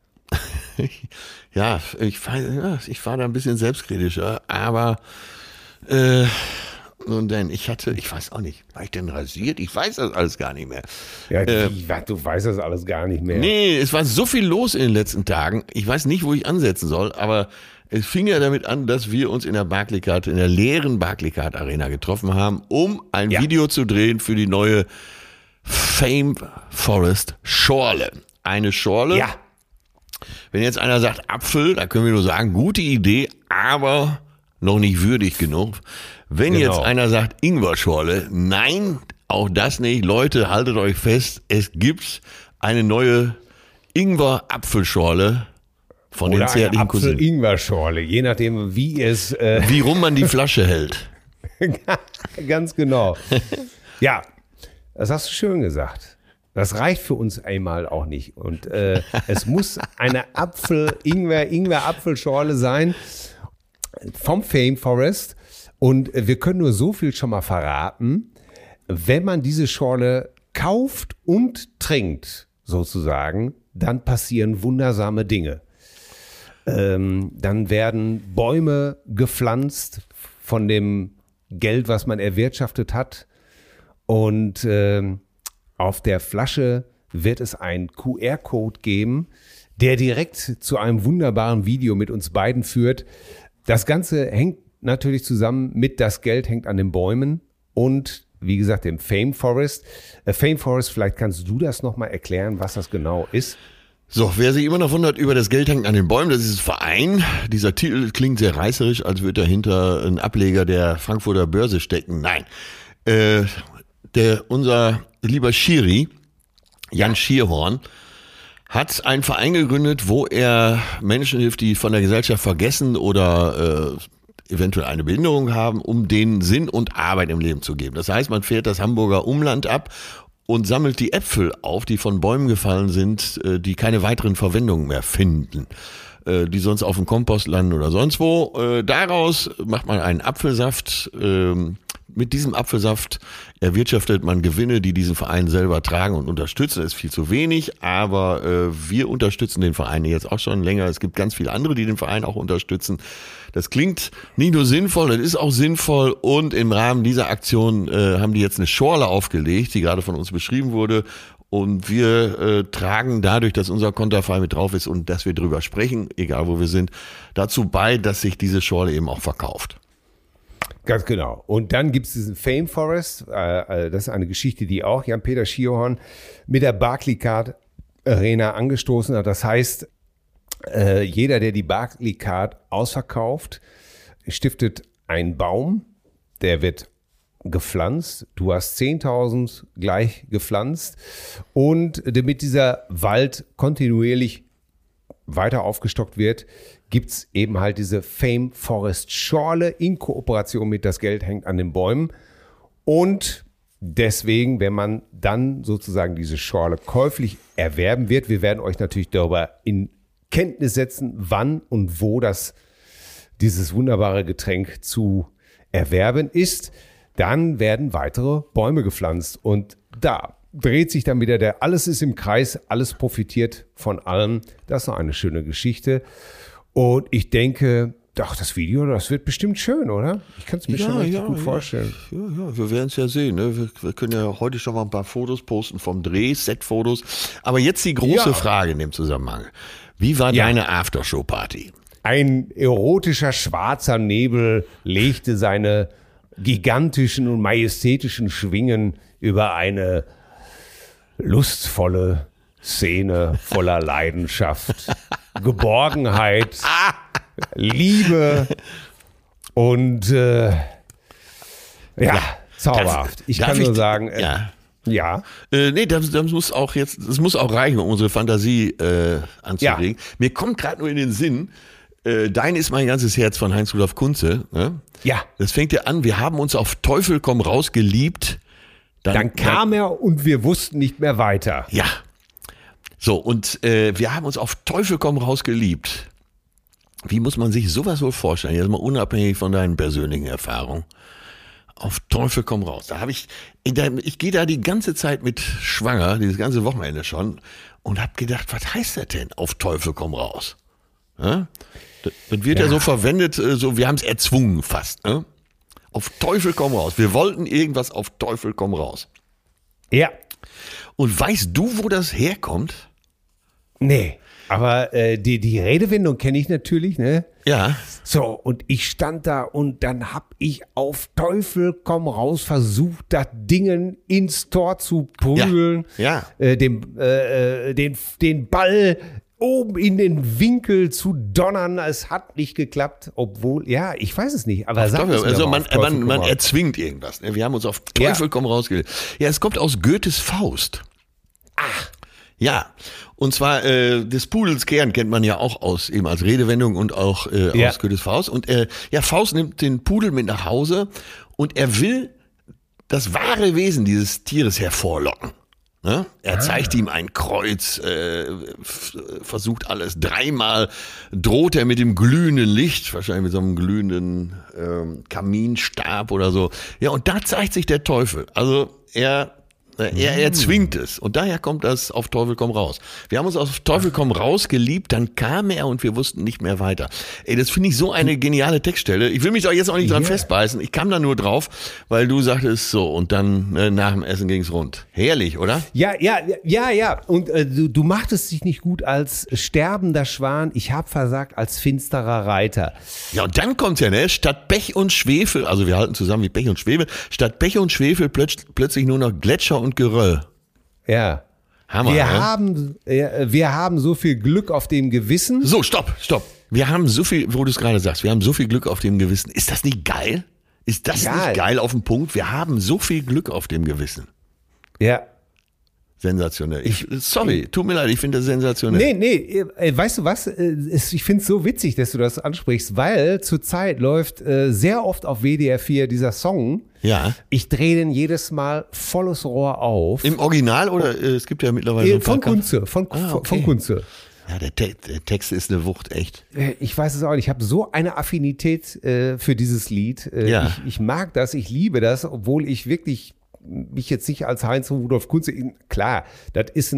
Ja, ich, ja, ich war da ein bisschen selbstkritischer, aber äh, und dann, ich hatte, ich weiß auch nicht, war ich denn rasiert? Ich weiß das alles gar nicht mehr. Ja, äh, du weißt das alles gar nicht mehr. Nee, es war so viel los in den letzten Tagen. Ich weiß nicht, wo ich ansetzen soll, aber es fing ja damit an, dass wir uns in der Barclaycard, in der leeren Barclaycard Arena getroffen haben, um ein ja. Video zu drehen für die neue Fame Forest Schorle. Eine Schorle. Ja. Wenn jetzt einer sagt Apfel, da können wir nur sagen, gute Idee, aber noch nicht würdig genug. Wenn genau. jetzt einer sagt Ingwer-Schorle, nein, auch das nicht. Leute, haltet euch fest, es gibt eine neue Ingwer-Apfelschorle von Oder den zärtlichen Cousinen. Apfel-Ingwer-Schorle, je nachdem, wie es... Äh wie rum man die Flasche hält. Ganz genau. Ja, das hast du schön gesagt. Das reicht für uns einmal auch nicht. Und äh, es muss eine Apfel-Ingwer-Ingwer-Apfelschorle sein vom Fame Forest. Und wir können nur so viel schon mal verraten, wenn man diese Schorle kauft und trinkt, sozusagen, dann passieren wundersame Dinge. Ähm, dann werden Bäume gepflanzt von dem Geld, was man erwirtschaftet hat. Und ähm, auf der Flasche wird es einen Q R-Code geben, der direkt zu einem wunderbaren Video mit uns beiden führt. Das Ganze hängt natürlich zusammen mit das Geld hängt an den Bäumen und wie gesagt dem Fame Forest. Äh, Fame Forest, vielleicht kannst du das nochmal erklären, was das genau ist. So, wer sich immer noch wundert über das Geld hängt an den Bäumen, das ist ein Verein. Dieser Titel klingt sehr reißerisch, als würde dahinter ein Ableger der Frankfurter Börse stecken. Nein, äh, der unser lieber Schiri, Jan Schierhorn, hat einen Verein gegründet, wo er Menschen hilft, die von der Gesellschaft vergessen oder äh, eventuell eine Behinderung haben, um denen Sinn und Arbeit im Leben zu geben. Das heißt, man fährt das Hamburger Umland ab und sammelt die Äpfel auf, die von Bäumen gefallen sind, die keine weiteren Verwendungen mehr finden, die sonst auf dem Kompost landen oder sonst wo. Daraus macht man einen Apfelsaft. Mit diesem Apfelsaft erwirtschaftet man Gewinne, die diesen Verein selber tragen und unterstützen. Das ist viel zu wenig, aber äh, wir unterstützen den Verein jetzt auch schon länger. Es gibt ganz viele andere, die den Verein auch unterstützen. Das klingt nicht nur sinnvoll, das ist auch sinnvoll. Und im Rahmen dieser Aktion äh, haben die jetzt eine Schorle aufgelegt, die gerade von uns beschrieben wurde. Und wir äh, tragen dadurch, dass unser Konterfei mit drauf ist und dass wir drüber sprechen, egal wo wir sind, dazu bei, dass sich diese Schorle eben auch verkauft. Ganz genau. Und dann gibt es diesen Fame Forest. Äh, das ist eine Geschichte, die auch Jan-Peter Schierhorn mit der Barclaycard Arena angestoßen hat. Das heißt, äh, jeder, der die Barclaycard ausverkauft, stiftet einen Baum, der wird gepflanzt. Du hast zehntausend gleich gepflanzt. Und damit dieser Wald kontinuierlich weiter aufgestockt wird, gibt's eben halt diese Fame Forest Schorle in Kooperation mit Das Geld hängt an den Bäumen. Und deswegen, wenn man dann sozusagen diese Schorle käuflich erwerben wird, wir werden euch natürlich darüber in Kenntnis setzen, wann und wo das dieses wunderbare Getränk zu erwerben ist, dann werden weitere Bäume gepflanzt. Und da dreht sich dann wieder der, alles ist im Kreis, alles profitiert von allem. Das ist noch eine schöne Geschichte. Und ich denke, doch, das Video, das wird bestimmt schön, oder? Ich kann es mir ja, schon richtig ja, gut ja. vorstellen. Ja, ja, wir werden es ja sehen. Ne? Wir, wir können ja heute schon mal ein paar Fotos posten vom Dreh, Set-Fotos. Aber jetzt die große ja. Frage in dem Zusammenhang. Wie war Ja. deine Aftershow-Party? Ein erotischer schwarzer Nebel legte seine gigantischen und majestätischen Schwingen über eine lustvolle Szene voller Leidenschaft, Geborgenheit, Liebe und äh, ja, zauberhaft. Ich Darf kann nur ich- sagen, äh, Ja. ja. Äh, nee, das, das muss auch jetzt, das muss auch reichen, um unsere Fantasie äh, anzuregen. Mir kommt gerade nur in den Sinn, äh, Dein ist mein ganzes Herz von Heinz-Rudolf Kunze. Ne? Ja. Das fängt ja an, wir haben uns auf Teufel komm raus geliebt. Dann kam er und wir wussten nicht mehr weiter. Ja. So, und äh, wir haben uns auf Teufel komm raus geliebt. Wie muss man sich sowas wohl vorstellen? Jetzt mal unabhängig von deinen persönlichen Erfahrungen. Auf Teufel komm raus. Da habe ich, in der, ich gehe da die ganze Zeit mit schwanger, dieses ganze Wochenende schon, und habe gedacht, was heißt das denn? Auf Teufel komm raus. Ja? Das, das wird ja. ja so verwendet, äh, so wir haben es erzwungen fast. Ne? Auf Teufel komm raus. Wir wollten irgendwas auf Teufel komm raus. Ja. Und weißt du, wo das herkommt? Nee. Aber äh, die, die Redewendung kenne ich natürlich, ne? Ja. So, und ich stand da und dann hab ich auf Teufel komm raus versucht, das Dingen ins Tor zu prügeln. Ja, ja. Äh, dem, äh, den, den Ball oben in den Winkel zu donnern. Es hat nicht geklappt, obwohl, ja, ich weiß es nicht. Aber sag es mir also mal, man, auf Teufel man, komm man raus. erzwingt irgendwas. Ne? Wir haben uns auf Teufel Ja. komm rausgelegt. Ja, es kommt aus Goethes Faust. Ach. Ja, und zwar äh, des Pudels Kern kennt man ja auch aus, eben als Redewendung und auch äh, Ja. aus Goethes Faust. Und äh, ja, Faust nimmt den Pudel mit nach Hause und er will das wahre Wesen dieses Tieres hervorlocken. Ne? Er Ah. zeigt ihm ein Kreuz, äh, f- versucht alles. Dreimal droht er mit dem glühenden Licht, wahrscheinlich mit so einem glühenden ähm, Kaminstab oder so. Ja, und da zeigt sich der Teufel. Also er Er, er zwingt es. Und daher kommt das auf Teufel komm raus. Wir haben uns auf Teufel komm raus geliebt, dann kam er und wir wussten nicht mehr weiter. Ey, das finde ich so eine geniale Textstelle. Ich will mich doch jetzt auch nicht dran Ja. festbeißen. Ich kam da nur drauf, weil du sagtest so und dann äh, nach dem Essen ging's rund. Herrlich, oder? Ja, ja, ja, ja. Und äh, du, du machtest dich nicht gut als sterbender Schwan. Ich hab versagt als finsterer Reiter. Ja, und dann kommt's ja, ne? Statt Pech und Schwefel, also wir halten zusammen wie Pech und Schwefel, statt Pech und Schwefel plötz, plötzlich nur noch Gletscher und Geröll. Ja. Hammer, Wir ne? haben, äh, wir haben so viel Glück auf dem Gewissen. So, stopp, stopp. Wir haben so viel, wo du es gerade sagst, wir haben so viel Glück auf dem Gewissen. Ist das nicht geil? Ist das Ja. nicht geil auf den Punkt? Wir haben so viel Glück auf dem Gewissen. Ja. Sensationell. Ich, sorry, tut mir leid, ich finde das sensationell. Nee, nee, äh, weißt du was? Äh, es- Ich finde es so witzig, dass du das ansprichst, weil zurzeit läuft äh, sehr oft auf W D R vier dieser Song. Ja. Ich drehe den jedes Mal volles Rohr auf. Im Original oder äh, es gibt ja mittlerweile so Äh, ein paar von Cover- Kunze, von, Ah, von, okay. von Kunze. Ja, der, Te der Text ist eine Wucht, echt. Äh, Ich weiß es auch nicht. Ich habe so eine Affinität äh, für dieses Lied. Äh, Ja. ich, ich mag das, ich liebe das, obwohl ich wirklich mich jetzt nicht als Heinz-Rudolf Kunze, klar, das ist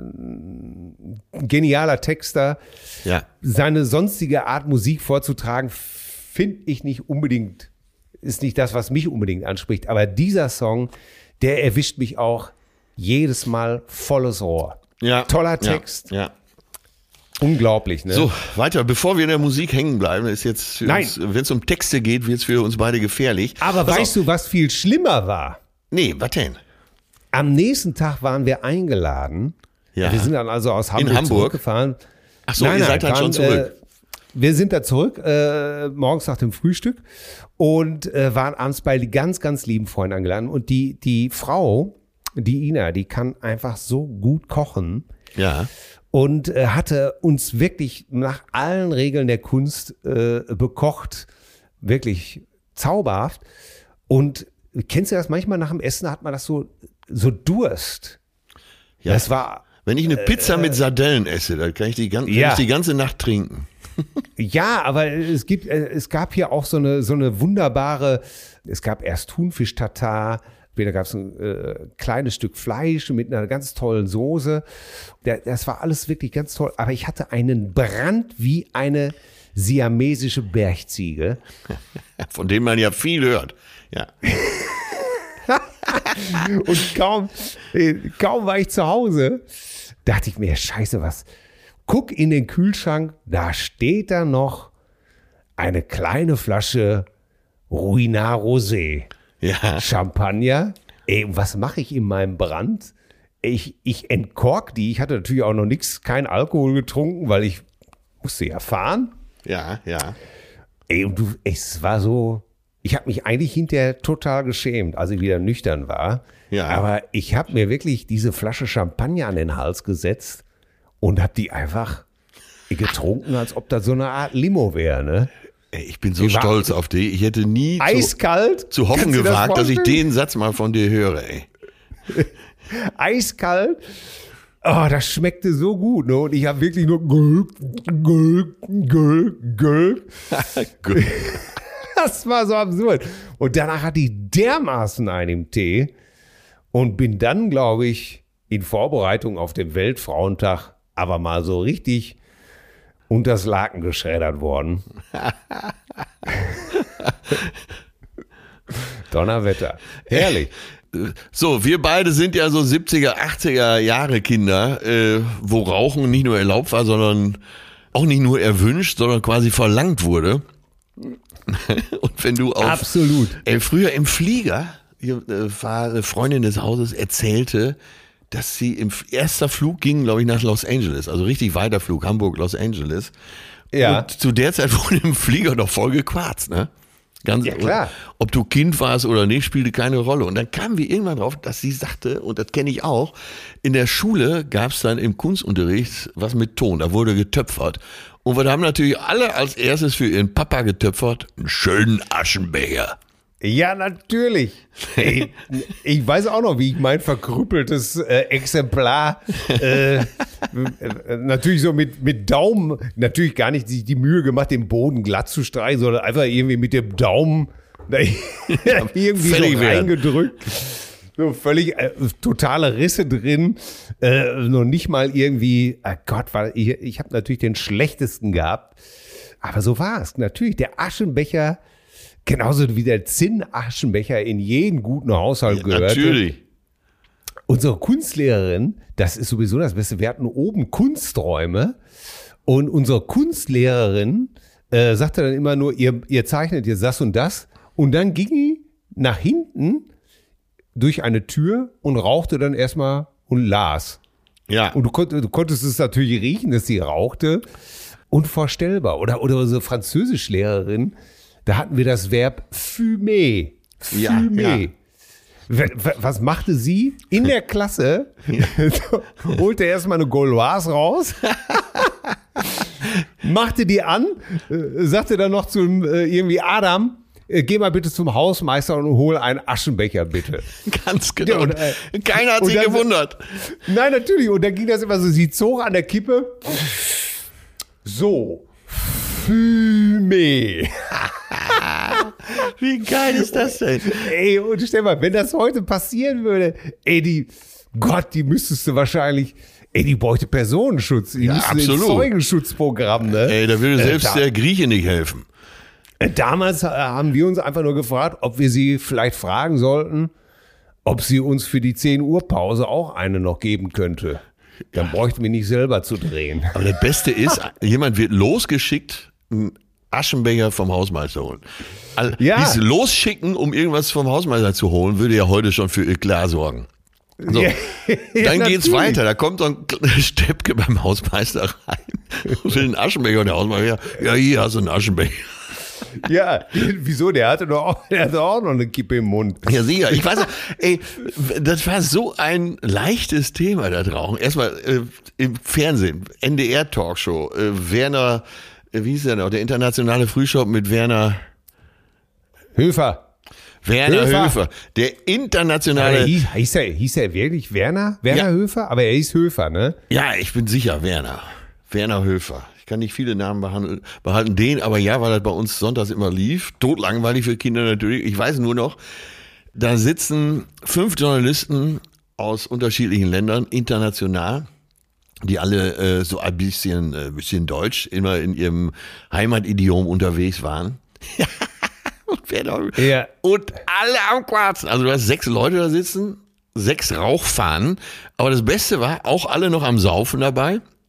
ein, ein genialer Texter. Ja. Seine sonstige Art Musik vorzutragen, finde ich nicht unbedingt, ist nicht das, was mich unbedingt anspricht. Aber dieser Song, der erwischt mich auch jedes Mal volles Rohr. Ja. Toller Text. Ja. ja. Unglaublich, ne? So, weiter. Bevor wir in der Musik hängen bleiben, ist jetzt, für Nein. uns, wenn es um Texte geht, wird es für uns beide gefährlich. Aber Pass weißt auf. du, was viel schlimmer war? Nee, was denn? Am nächsten Tag waren wir eingeladen. Ja. Wir sind dann also aus Hamburg, Hamburg? zurückgefahren. Ach so, ihr seid dann schon zurück. Äh, wir sind da zurück, äh, morgens nach dem Frühstück und äh, waren abends bei ganz, ganz lieben Freunden eingeladen. Und die, die Frau, die Ina, die kann einfach so gut kochen. Ja. Und äh, hatte uns wirklich nach allen Regeln der Kunst äh, bekocht. Wirklich zauberhaft. Und kennst du das manchmal nach dem Essen, hat man das so, so Durst. Ja. Das war, Wenn ich eine Pizza mit Sardellen esse, dann kann ich die, gan Ja. kann ich die ganze Nacht trinken. ja, aber es gibt, äh, es gab hier auch so eine, so eine wunderbare, es gab erst Thunfisch-Tatar, später gab es ein äh, kleines Stück Fleisch mit einer ganz tollen Soße. Der, das war alles wirklich ganz toll. Aber ich hatte einen Brand wie eine siamesische Bergziege. Von dem man ja viel hört. Ja. Und kaum, äh, kaum war ich zu Hause, dachte ich mir, scheiße, was guck in den Kühlschrank, da steht da noch eine kleine Flasche Ruinart Rosé. Ja. Champagner. Ey, was mache ich in meinem Brand? Ich, ich entkork die. Ich hatte natürlich auch noch nichts, kein Alkohol getrunken, weil ich musste ja fahren. Ja, ja. Ey, und du, es war so, ich habe mich eigentlich hinterher total geschämt, als ich wieder nüchtern war. Ja. Aber ich habe mir wirklich diese Flasche Champagner an den Hals gesetzt und habe die einfach getrunken, als ob das so eine Art Limo wäre, ne? Ey, ich bin so Ich war- stolz auf dich. Ich hätte nie zu, Eiskalt. zu hoffen Kannst du dir das gewagt, dass ich vorstellen? den Satz mal von dir höre, ey. Eiskalt. Oh, das schmeckte so gut, ne? Und ich habe wirklich nur gulp, gulp, gulp, gulp. Gut. Das war so absurd. Und danach hatte ich dermaßen einen im Tee und bin dann, glaube ich, in Vorbereitung auf den Weltfrauentag aber mal so richtig unters Laken geschreddert worden. Donnerwetter. Herrlich. So, wir beide sind ja so siebziger, achtziger Jahre Kinder, äh, wo Rauchen nicht nur erlaubt war, sondern auch nicht nur erwünscht, sondern quasi verlangt wurde. Und wenn du auf, Absolut. Äh, früher im Flieger, hier äh, war eine Freundin des Hauses, erzählte, dass sie im erster Flug ging, glaube ich, nach Los Angeles, also richtig weiter Flug, Hamburg, Los Angeles. Ja. Und zu der Zeit wurde im Flieger doch voll gequarzt, ne? Ganz, Ja, klar. Ob du Kind warst oder nicht, spielte keine Rolle. Und dann kamen wir irgendwann drauf, dass sie sagte, und das kenne ich auch, in der Schule gab es dann im Kunstunterricht was mit Ton, da wurde getöpfert. Und wir haben natürlich alle als erstes für ihren Papa getöpfert, einen schönen Aschenbecher. Ja, natürlich. Ey, ich weiß auch noch, wie ich mein verkrüppeltes äh, Exemplar äh, äh, natürlich so mit, mit Daumen, natürlich gar nicht sich die Mühe gemacht, den Boden glatt zu streichen, sondern einfach irgendwie mit dem Daumen da irgendwie Fertig so werden. reingedrückt. So völlig äh, totale Risse drin. Äh, noch nicht mal irgendwie, oh Gott, war, ich, ich habe natürlich den schlechtesten gehabt. Aber so war es. Natürlich, der Aschenbecher, genauso wie der Zinn-Aschenbecher in jeden guten Haushalt gehörte. Natürlich. Unsere Kunstlehrerin, das ist sowieso das Beste, wir hatten oben Kunsträume und unsere Kunstlehrerin äh, sagte dann immer nur, ihr, ihr zeichnet jetzt das und das und dann ging die nach hinten durch eine Tür und rauchte dann erstmal und las. Ja. Und du, konnt, du konntest es natürlich riechen, dass sie rauchte. Unvorstellbar. Oder, oder unsere Französischlehrerin, da hatten wir das Verb fumer. Ja, Fumer. ja. W- w- Was machte sie? In der Klasse holte erstmal eine Gauloise raus, machte die an, äh, sagte dann noch zum äh, irgendwie Adam, äh, geh mal bitte zum Hausmeister und hol einen Aschenbecher, bitte. Ganz genau. Ja, und, äh, Keiner hat und sich dann- gewundert. Nein, natürlich. Und dann ging das immer so, sie zog an der Kippe. So. Fume. Wie geil ist das denn? Ey, und stell mal, wenn das heute passieren würde, ey, die, Gott, die müsstest du wahrscheinlich, ey, die bräuchte Personenschutz, die Ja, müsste ins absolut. Zeugenschutzprogramm, ne? Ey, da würde Äh, selbst da- der Grieche nicht helfen. Äh, Damals äh, haben wir uns einfach nur gefragt, ob wir sie vielleicht fragen sollten, ob sie uns für die zehn Uhr Pause auch eine noch geben könnte. Dann bräuchten wir nicht selber zu drehen. Aber das Beste ist, jemand wird losgeschickt, einen Aschenbecher vom Hausmeister holen. Also, Ja. Dieses Losschicken, um irgendwas vom Hausmeister zu holen, würde ja heute schon für Eklat sorgen. So, Ja, dann geht's natürlich. weiter. Da kommt so ein Steppke beim Hausmeister rein und will einen Aschenbecher und der Hausmeister, ja, hier hast du einen Aschenbecher. Ja, wieso? Der hatte doch auch, der hatte auch noch eine Kippe im Mund. Ja, sicher. Ich weiß nicht, ey, das war so ein leichtes Thema, das Rauchen. Erstmal äh, im Fernsehen, N D R-Talkshow, äh, Werner, äh, wie hieß der noch, der internationale Frühshop mit Werner, Höfer. Werner Höfer, Höfer. der Aber internationale, hieß, hieß, er, hieß er wirklich Werner? Werner Ja. Höfer? Aber er hieß Höfer, ne? ja, ich bin sicher, Werner, Werner Höfer. Ich kann nicht viele Namen behandeln, behalten, den, aber ja, weil das bei uns sonntags immer lief, totlangweilig für Kinder natürlich. Ich weiß nur noch, da sitzen fünf Journalisten aus unterschiedlichen Ländern, international, die alle äh, so ein bisschen, äh, bisschen Deutsch, immer in ihrem Heimatidiom unterwegs waren. und, wer Ja. und alle am Quarzen. Also du hast sechs Leute da sitzen, sechs Rauchfahnen. Aber das Beste war, auch alle noch am Saufen dabei.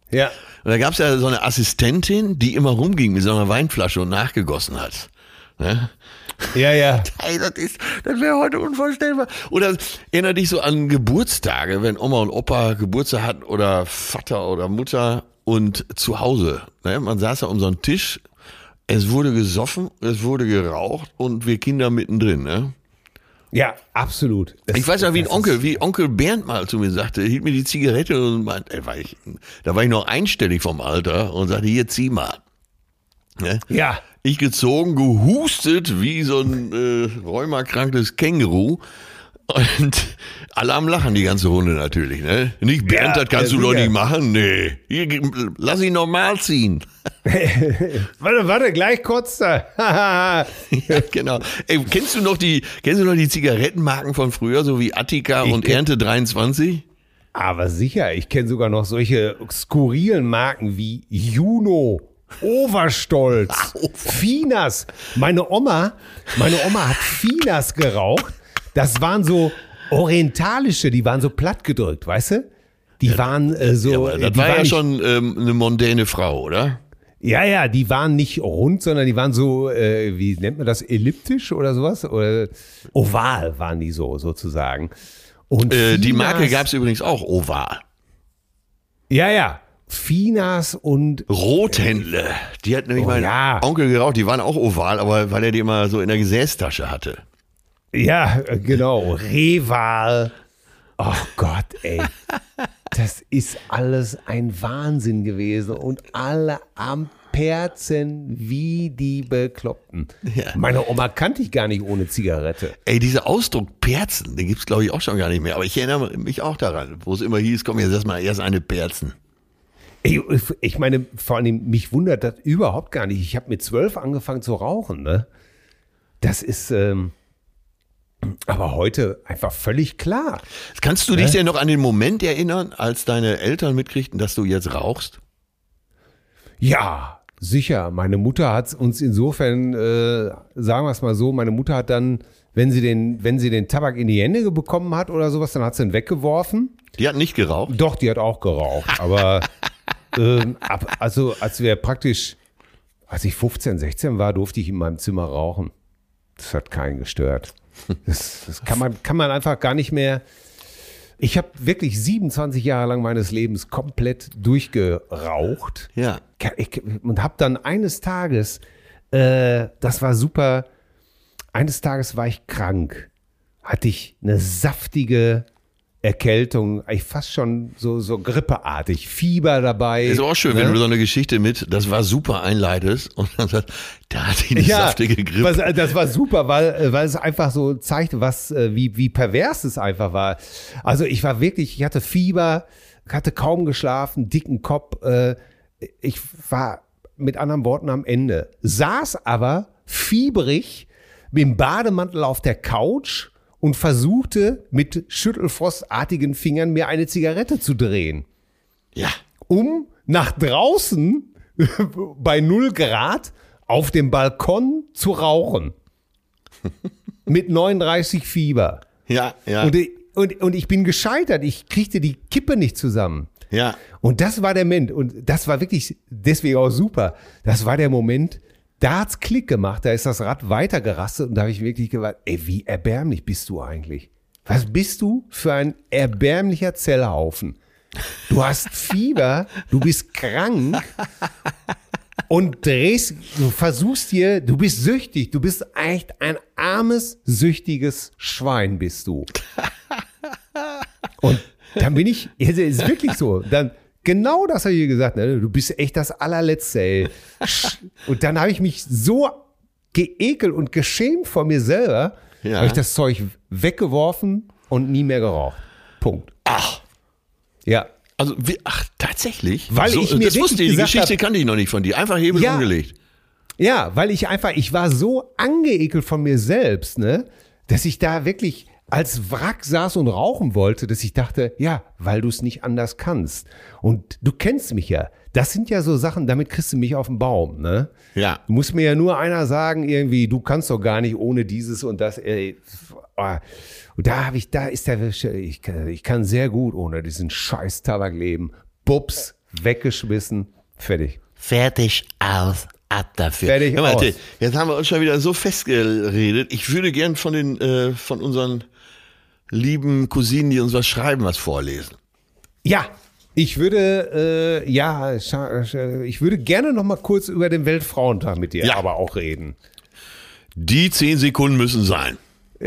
Ja. Und da gab es ja so eine Assistentin, die immer rumging mit so einer Weinflasche und nachgegossen hat. Ne? Ja, ja. Hey, das ist, das wäre heute unvorstellbar. Oder erinnere dich so an Geburtstage, wenn Oma und Opa Geburtstag hatten oder Vater oder Mutter und zu Hause. Ne? Man saß da um so einen Tisch, es wurde gesoffen, es wurde geraucht und wir Kinder mittendrin. Ne? Ja, absolut. Das, ich weiß ja, wie ein das Onkel, ist- wie Onkel Bernd mal zu mir sagte, hielt mir die Zigarette und meinte, ey, war ich, da war ich noch einstellig vom Alter und sagte, hier, zieh mal. Ne? Ja. Ich gezogen, gehustet wie so ein äh, rheumakrankes Känguru. Und alle am Lachen, die ganze Runde natürlich. Ne? Nicht Bernd, Ja, das kannst ja, du doch sicher. nicht machen. Nee, Hier, lass ihn normal ziehen. Warte, warte, gleich kurz da. Ja, genau. Ey, kennst du noch die, kennst du noch die Zigarettenmarken von früher, so wie Attika Ich und kenn- Ernte dreiundzwanzig? Aber sicher, ich kenne sogar noch solche skurrilen Marken wie Juno, Overstolz, Finas. Meine Oma, meine Oma hat Finas geraucht. Das waren so orientalische, die waren so plattgedrückt, weißt du? Die waren äh, so. Ja, aber das die war waren ja nicht, schon ähm, eine mondäne Frau, oder? Ja, ja, die waren nicht rund, sondern die waren so, äh, wie nennt man das, elliptisch oder sowas? Oder oval waren die so, sozusagen. Und Äh, die Finas- Marke gab es übrigens auch, Oval. Ja, ja. Finas und Rothändle. Die hat nämlich Oh, mein ja. Onkel geraucht. Die waren auch oval, aber weil er die immer so in der Gesäßtasche hatte. ja, äh, genau, Reval. Oh Gott, ey. Das ist alles ein Wahnsinn gewesen und alle am Perzen wie die Bekloppten. Ja. Meine Oma kannte ich gar nicht ohne Zigarette. Ey, dieser Ausdruck Perzen, den gibt's glaube ich auch schon gar nicht mehr. Aber ich erinnere mich auch daran, wo es immer hieß, komm, jetzt lass mal erst eine Perzen. Ey, ich meine, vor allem, mich wundert das überhaupt gar nicht. Ich habe mit zwölf angefangen zu rauchen, ne? Das ist ähm, aber heute einfach völlig klar. Kannst du dich denn noch an den Moment erinnern, als deine Eltern mitkriegten, dass du jetzt rauchst? Ja, sicher. Meine Mutter hat uns insofern, äh, sagen wir es mal so, meine Mutter hat dann, wenn sie den, wenn sie den Tabak in die Hände bekommen hat oder sowas, dann hat sie ihn weggeworfen. Die hat nicht geraucht. Doch, die hat auch geraucht. Aber ähm, ab, also als wir praktisch, als ich fünfzehn, sechzehn war, durfte ich in meinem Zimmer rauchen. Das hat keinen gestört. Das, das kann man, kann man einfach gar nicht mehr. Ich habe wirklich siebenundzwanzig Jahre lang meines Lebens komplett durchgeraucht. Ja. Ich, und habe dann eines Tages, äh, das war super, eines Tages war ich krank. Hatte ich eine saftige Erkältung, eigentlich fast schon so, so grippeartig, Fieber dabei. Ist auch schön, ne? wenn du so eine Geschichte mit, das war super einleitest und dann sagst, da hat die eine saftige Grippe. Was, das war super, weil, weil es einfach so zeigte, was, wie, wie pervers es einfach war. Also ich war wirklich, ich hatte Fieber, hatte kaum geschlafen, dicken Kopf. Äh, ich war mit anderen Worten am Ende. Saß aber fiebrig mit dem Bademantel auf der Couch und versuchte mit schüttelfrostartigen Fingern mir eine Zigarette zu drehen, Ja. um nach draußen bei null Grad auf dem Balkon zu rauchen. Mit neununddreißig Fieber. Ja, ja. Und, und, und ich bin gescheitert. Ich kriegte die Kippe nicht zusammen. ja. Und das war der Moment. Und das war wirklich deswegen auch super. Das war der Moment, da hat's Klick gemacht. Da ist das Rad weitergerastet. Und da habe ich wirklich gedacht, ey, wie erbärmlich bist du eigentlich? Was bist du für ein erbärmlicher Zellhaufen? Du hast Fieber, du bist krank und drehst, du versuchst dir, du bist süchtig, du bist echt ein armes, süchtiges Schwein bist du. Und dann bin ich, es ist wirklich so, dann genau das habe ich gesagt, ne? Du bist echt das allerletzte, ey. Und dann habe ich mich so geekelt und geschämt vor mir selber, Ja. habe ich das Zeug weggeworfen und nie mehr geraucht. Punkt. Ach, Ja. also, wie, ach, tatsächlich? Weil ich mir das wusste ich, wirklich die gesagt Geschichte hab- kannte ich noch nicht von dir. Einfach Hebel Ja. umgelegt. Ja, weil ich einfach, ich war so angeekelt von mir selbst, ne, dass ich da wirklich als Wrack saß und rauchen wollte, dass ich dachte, ja, weil du es nicht anders kannst. Und du kennst mich ja. Das sind ja so Sachen, damit kriegst du mich auf den Baum, ne? Ja. Muss mir ja nur einer sagen, irgendwie, du kannst doch gar nicht ohne dieses und das. Ey. Und da habe ich, da ist der, ich, kann- ich kann sehr gut ohne diesen scheiß Tabak leben. Bups, weggeschmissen, fertig. Fertig, aus, ab dafür. Fertig, Hör mal, aus. Till, jetzt haben wir uns schon wieder so festgeredet. Ich würde gern von den, äh, von unseren lieben Cousinen, die uns was schreiben, was vorlesen. Ja, ich würde, äh, ja, scha- ich würde gerne noch mal kurz über den Weltfrauentag mit dir Ja. aber auch reden. Die zehn Sekunden müssen sein.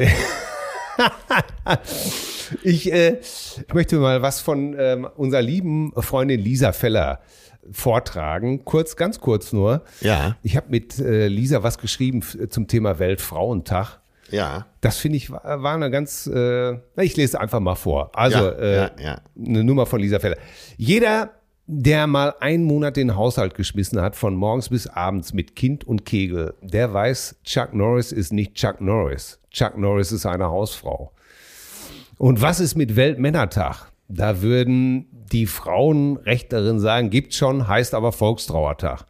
Ich äh, möchte mal was von ähm, unserer lieben Freundin Lisa Feller vortragen. Kurz, ganz kurz nur. Ja. Ich habe mit äh, Lisa was geschrieben f- zum Thema Weltfrauentag. Ja. Das finde ich war, war eine ganz, äh, na, ich lese einfach mal vor. Also Ja, äh, ja, ja. eine Nummer von Lisa Feller. Jeder, der mal einen Monat den Haushalt geschmissen hat, von morgens bis abends mit Kind und Kegel, der weiß, Chuck Norris ist nicht Chuck Norris. Chuck Norris ist eine Hausfrau. Und was ist mit Weltmännertag? Da würden die Frauenrechtlerinnen sagen, gibt schon, heißt aber Volkstrauertag.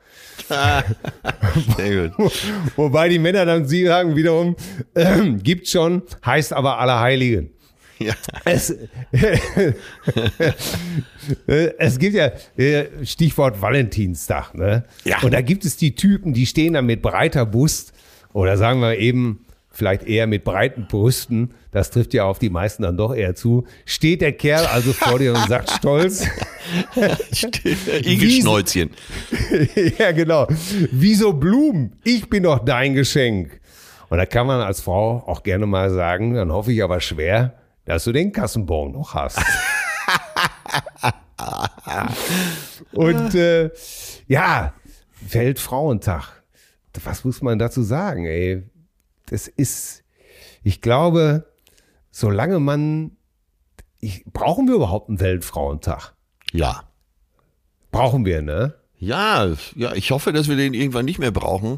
Sehr gut. Wobei die Männer dann sie sagen wiederum, äh, gibt schon, heißt aber Allerheiligen. Ja. Es, es gibt ja äh, Stichwort Valentinstag, ne? Ja. Und da gibt es die Typen, die stehen dann mit breiter Brust oder sagen wir eben vielleicht eher mit breiten Brüsten, das trifft ja auf die meisten dann doch eher zu, steht der Kerl also vor dir und sagt stolz, Igelschnäuzchen. ja genau, wieso Blumen? Ich bin doch dein Geschenk. Und da kann man als Frau auch gerne mal sagen, dann hoffe ich aber schwer, dass du den Kassenbon noch hast. Und äh, ja, Weltfrauentag. Was muss man dazu sagen, ey? Das ist, ich glaube, solange man, ich, brauchen wir überhaupt einen Weltfrauentag? Ja. Brauchen wir, ne? Ja, ja, ich hoffe, dass wir den irgendwann nicht mehr brauchen.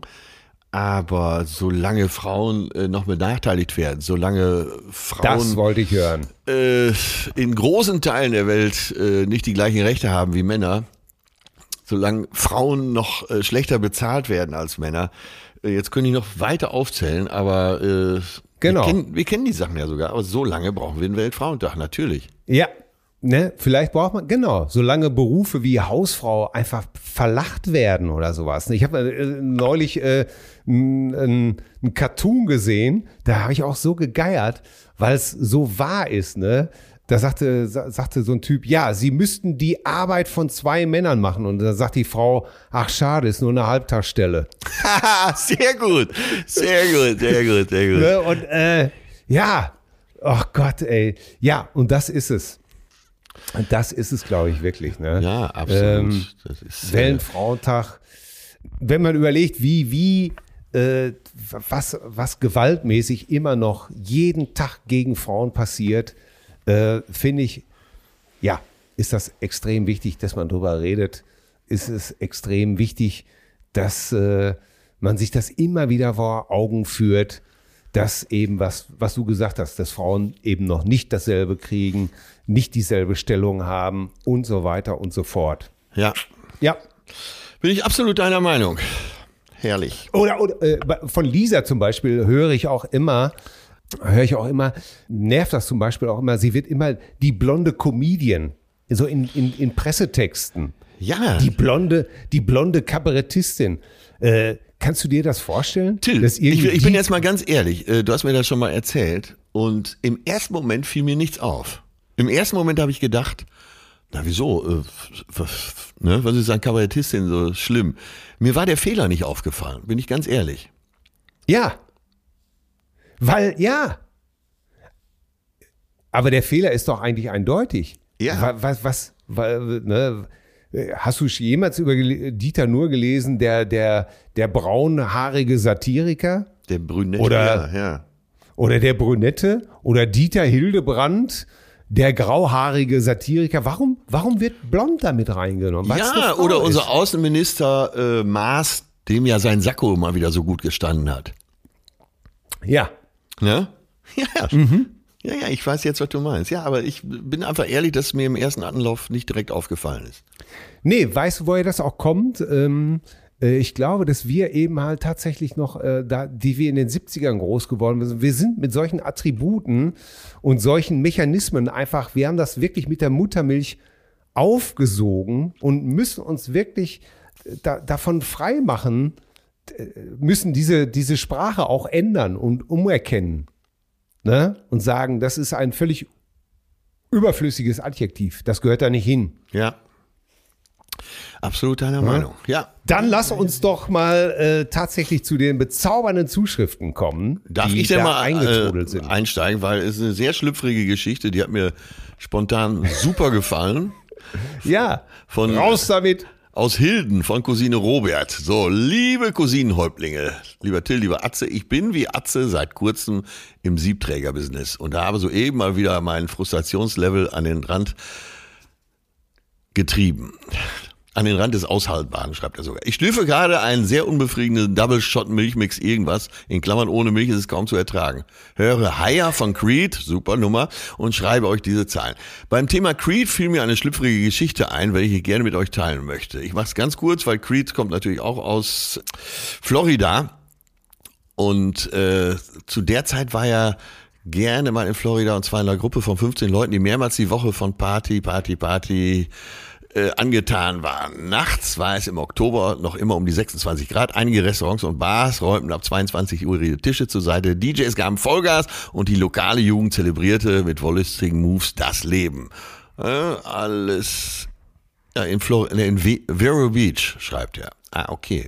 Aber solange Frauen äh, noch benachteiligt werden, solange Das Frauen wollte ich hören. äh, in großen Teilen der Welt äh, nicht die gleichen Rechte haben wie Männer, solange Frauen noch äh, schlechter bezahlt werden als Männer, äh, jetzt könnte ich noch weiter aufzählen, aber äh, Genau. wir, kennen, wir kennen die Sachen ja sogar, aber so lange brauchen wir einen Weltfrauentag, natürlich. Ja, ne, vielleicht braucht man, genau, solange Berufe wie Hausfrau einfach verlacht werden oder sowas. Ich habe äh, neulich äh, ein, ein Cartoon gesehen, da habe ich auch so gegeiert, weil es so wahr ist, ne? Da sagte, sa- sagte so ein Typ, ja, sie müssten die Arbeit von zwei Männern machen. Und da sagt die Frau, ach schade, ist nur eine Halbtagsstelle. Sehr gut, sehr gut, sehr gut, sehr gut. Ne? Und äh, ja, oh Gott, ey. Ja, und das ist es. Und das ist es, glaube ich, wirklich. Ne? Ja, absolut. Ähm, das ist, äh, Weltfrauentag. Wenn man überlegt, wie, wie, äh, was, was gewaltmäßig immer noch jeden Tag gegen Frauen passiert, äh, finde ich, ja, ist das extrem wichtig, dass man drüber redet. Ist es extrem wichtig, dass äh, man sich das immer wieder vor Augen führt, dass eben, was, was du gesagt hast, dass Frauen eben noch nicht dasselbe kriegen, nicht dieselbe Stellung haben und so weiter und so fort. ja, Ja. bin ich absolut deiner Meinung. Herrlich. Oder, oder äh, von Lisa zum Beispiel höre ich auch immer, höre ich auch immer, nervt das zum Beispiel auch immer, sie wird immer die blonde Comedian, so in, in, in Pressetexten. Ja. Die blonde, die blonde Kabarettistin. Äh, kannst du dir das vorstellen? Till, Dass ich, irgendwie ich bin die- jetzt mal ganz ehrlich, äh, du hast mir das schon mal erzählt und im ersten Moment fiel mir nichts auf. Im ersten Moment habe ich gedacht, na wieso, äh, was, ne, was ist an Kabarettistin so schlimm? Mir war der Fehler nicht aufgefallen, bin ich ganz ehrlich. Ja. Weil, ja. Aber der Fehler ist doch eigentlich eindeutig. Ja. Wa- Was, was, wa- ne, hast du jemals über gele- Dieter Nuhr gelesen, der, der, der braunhaarige Satiriker? Der Brünette, Oder- ja, ja. Oder der Brünette? Oder Dieter Hildebrand, der grauhaarige Satiriker? Warum, warum wird blond damit reingenommen? Weil's eine Ja, Frau oder ist. unser Außenminister äh, Maas, dem ja sein Sakko mal wieder so gut gestanden hat. Ja. Ne? Ja, ja. Mhm. Ja, ja, ich weiß jetzt, was du meinst. Ja, aber ich bin einfach ehrlich, dass mir im ersten Anlauf nicht direkt aufgefallen ist. Nee, weißt du, woher das auch kommt? Ähm, äh, ich glaube, dass wir eben halt tatsächlich noch, äh, da, die wir in den siebzigern groß geworden sind, wir sind mit solchen Attributen und solchen Mechanismen einfach, wir haben das wirklich mit der Muttermilch aufgesogen und müssen uns wirklich da, davon frei machen, müssen diese, diese Sprache auch ändern und umerkennen, ne? Und sagen, das ist ein völlig überflüssiges Adjektiv. Das gehört da nicht hin. Ja. Absolut deiner ja. Meinung. Ja. Dann lass uns doch mal äh, tatsächlich zu den bezaubernden Zuschriften kommen. Darf die ich denn da mal eingetrudelt äh, sind. einsteigen, weil es ist eine sehr schlüpfrige Geschichte, die hat mir spontan super gefallen. Ja, von, raus damit. Aus Hilden von Cousine Robert. So, liebe Cousinenhäuptlinge, lieber Till, lieber Atze, ich bin wie Atze seit kurzem im Siebträger-Business und habe soeben mal wieder meinen Frustrationslevel an den Rand getrieben. An den Rand des Aushaltbaren, schreibt er sogar. Ich schlürfe gerade einen sehr unbefriedigenden Double-Shot-Milchmix irgendwas. In Klammern, ohne Milch ist es kaum zu ertragen. Höre Higher von Creed, super Nummer, und schreibe euch diese Zahlen. Beim Thema Creed fiel mir eine schlüpfrige Geschichte ein, welche ich gerne mit euch teilen möchte. Ich mache es ganz kurz, weil Creed kommt natürlich auch aus Florida. Und äh, zu der Zeit war er gerne mal in Florida, und zwar in einer Gruppe von fünfzehn Leuten, die mehrmals die Woche von Party, Party, Party Äh, angetan waren. Nachts war es im Oktober noch immer um die sechsundzwanzig Grad. Einige Restaurants und Bars räumten ab zweiundzwanzig Uhr ihre Tische zur Seite. D Js gaben Vollgas und die lokale Jugend zelebrierte mit wollüstigen Moves das Leben. Äh, alles ja, in, Flor- in Vero Beach, schreibt er. Ah, okay.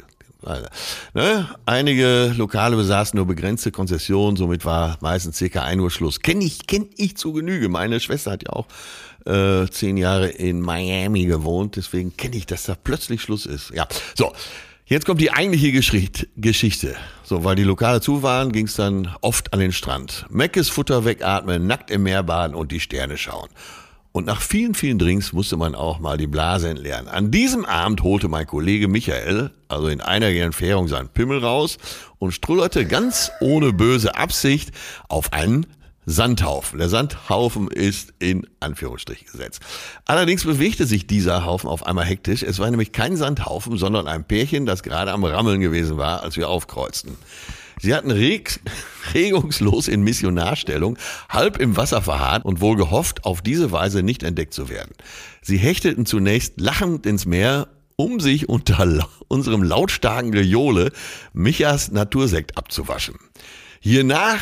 Ne? Einige Lokale besaßen nur begrenzte Konzessionen, somit war meistens circa ein Uhr Schluss. Kenne ich, kenn ich zu Genüge. Meine Schwester hat ja auch äh, zehn Jahre in Miami gewohnt, deswegen kenne ich, dass da plötzlich Schluss ist. Ja, so. Jetzt kommt die eigentliche Geschichte. So, weil die Lokale zu waren, ging es dann oft an den Strand. Meckes Futter wegatmen, nackt im Meer baden und die Sterne schauen. Und nach vielen, vielen Drinks musste man auch mal die Blase entleeren. An diesem Abend holte mein Kollege Michael, also in einiger Entfernung, seinen Pimmel raus und strullerte ganz ohne böse Absicht auf einen Sandhaufen. Der Sandhaufen ist in Anführungsstrichen gesetzt. Allerdings bewegte sich dieser Haufen auf einmal hektisch. Es war nämlich kein Sandhaufen, sondern ein Pärchen, das gerade am Rammeln gewesen war, als wir aufkreuzten. Sie hatten reg, regungslos in Missionarstellung, halb im Wasser verharrt und wohl gehofft, auf diese Weise nicht entdeckt zu werden. Sie hechteten zunächst lachend ins Meer, um sich unter la- unserem lautstarken Gejohle Michas Natursekt abzuwaschen. Hiernach...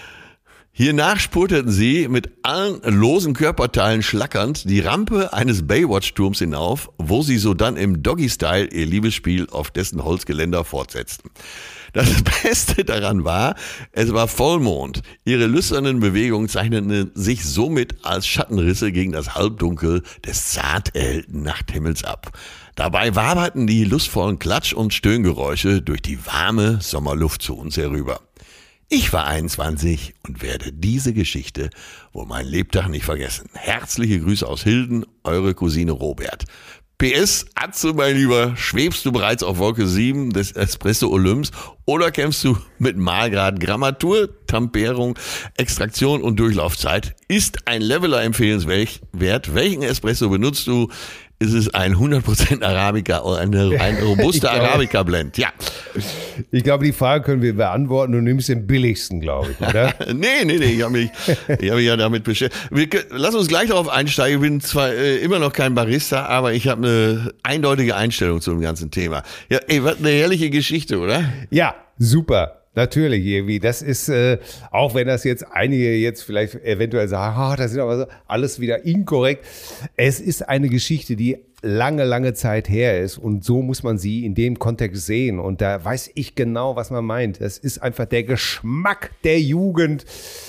Hiernach spurteten sie mit allen losen Körperteilen schlackernd die Rampe eines Baywatch-Turms hinauf, wo sie sodann im Doggy-Style ihr Liebesspiel auf dessen Holzgeländer fortsetzten. Das Beste daran war, es war Vollmond. Ihre lüsternen Bewegungen zeichneten sich somit als Schattenrisse gegen das Halbdunkel des zart erhellten Nachthimmels ab. Dabei waberten die lustvollen Klatsch- und Stöhngeräusche durch die warme Sommerluft zu uns herüber. Ich war einundzwanzig und werde diese Geschichte wohl mein Lebtag nicht vergessen. Herzliche Grüße aus Hilden, eure Cousine Robert. P S, Atze, mein Lieber, schwebst du bereits auf Wolke sieben des Espresso Olymps oder kämpfst du mit Mahlgrad, Grammatur, Temperierung, Extraktion und Durchlaufzeit? Ist ein Leveler empfehlenswert? Welchen Espresso benutzt du? Ist es ein hundert Prozent Arabica oder eine, ein robuster Arabica-Blend? Ja. Ich glaube, die Frage können wir beantworten. Du nimmst den billigsten, glaube ich, oder? nee, nee, nee, ich habe mich, ich hab mich ja damit beschäftigt. Wir, lass uns gleich darauf einsteigen. Ich bin zwar äh, immer noch kein Barista, aber ich habe eine eindeutige Einstellung zu dem ganzen Thema. Ja, ey, was eine herrliche Geschichte, oder? Ja, super. Natürlich, irgendwie. Das ist, äh, auch wenn das jetzt einige jetzt vielleicht eventuell sagen, oh, das ist aber so alles wieder inkorrekt. Es ist eine Geschichte, die lange, lange Zeit her ist und so muss man sie in dem Kontext sehen. Und da weiß ich genau, was man meint. Das ist einfach der Geschmack der Jugend.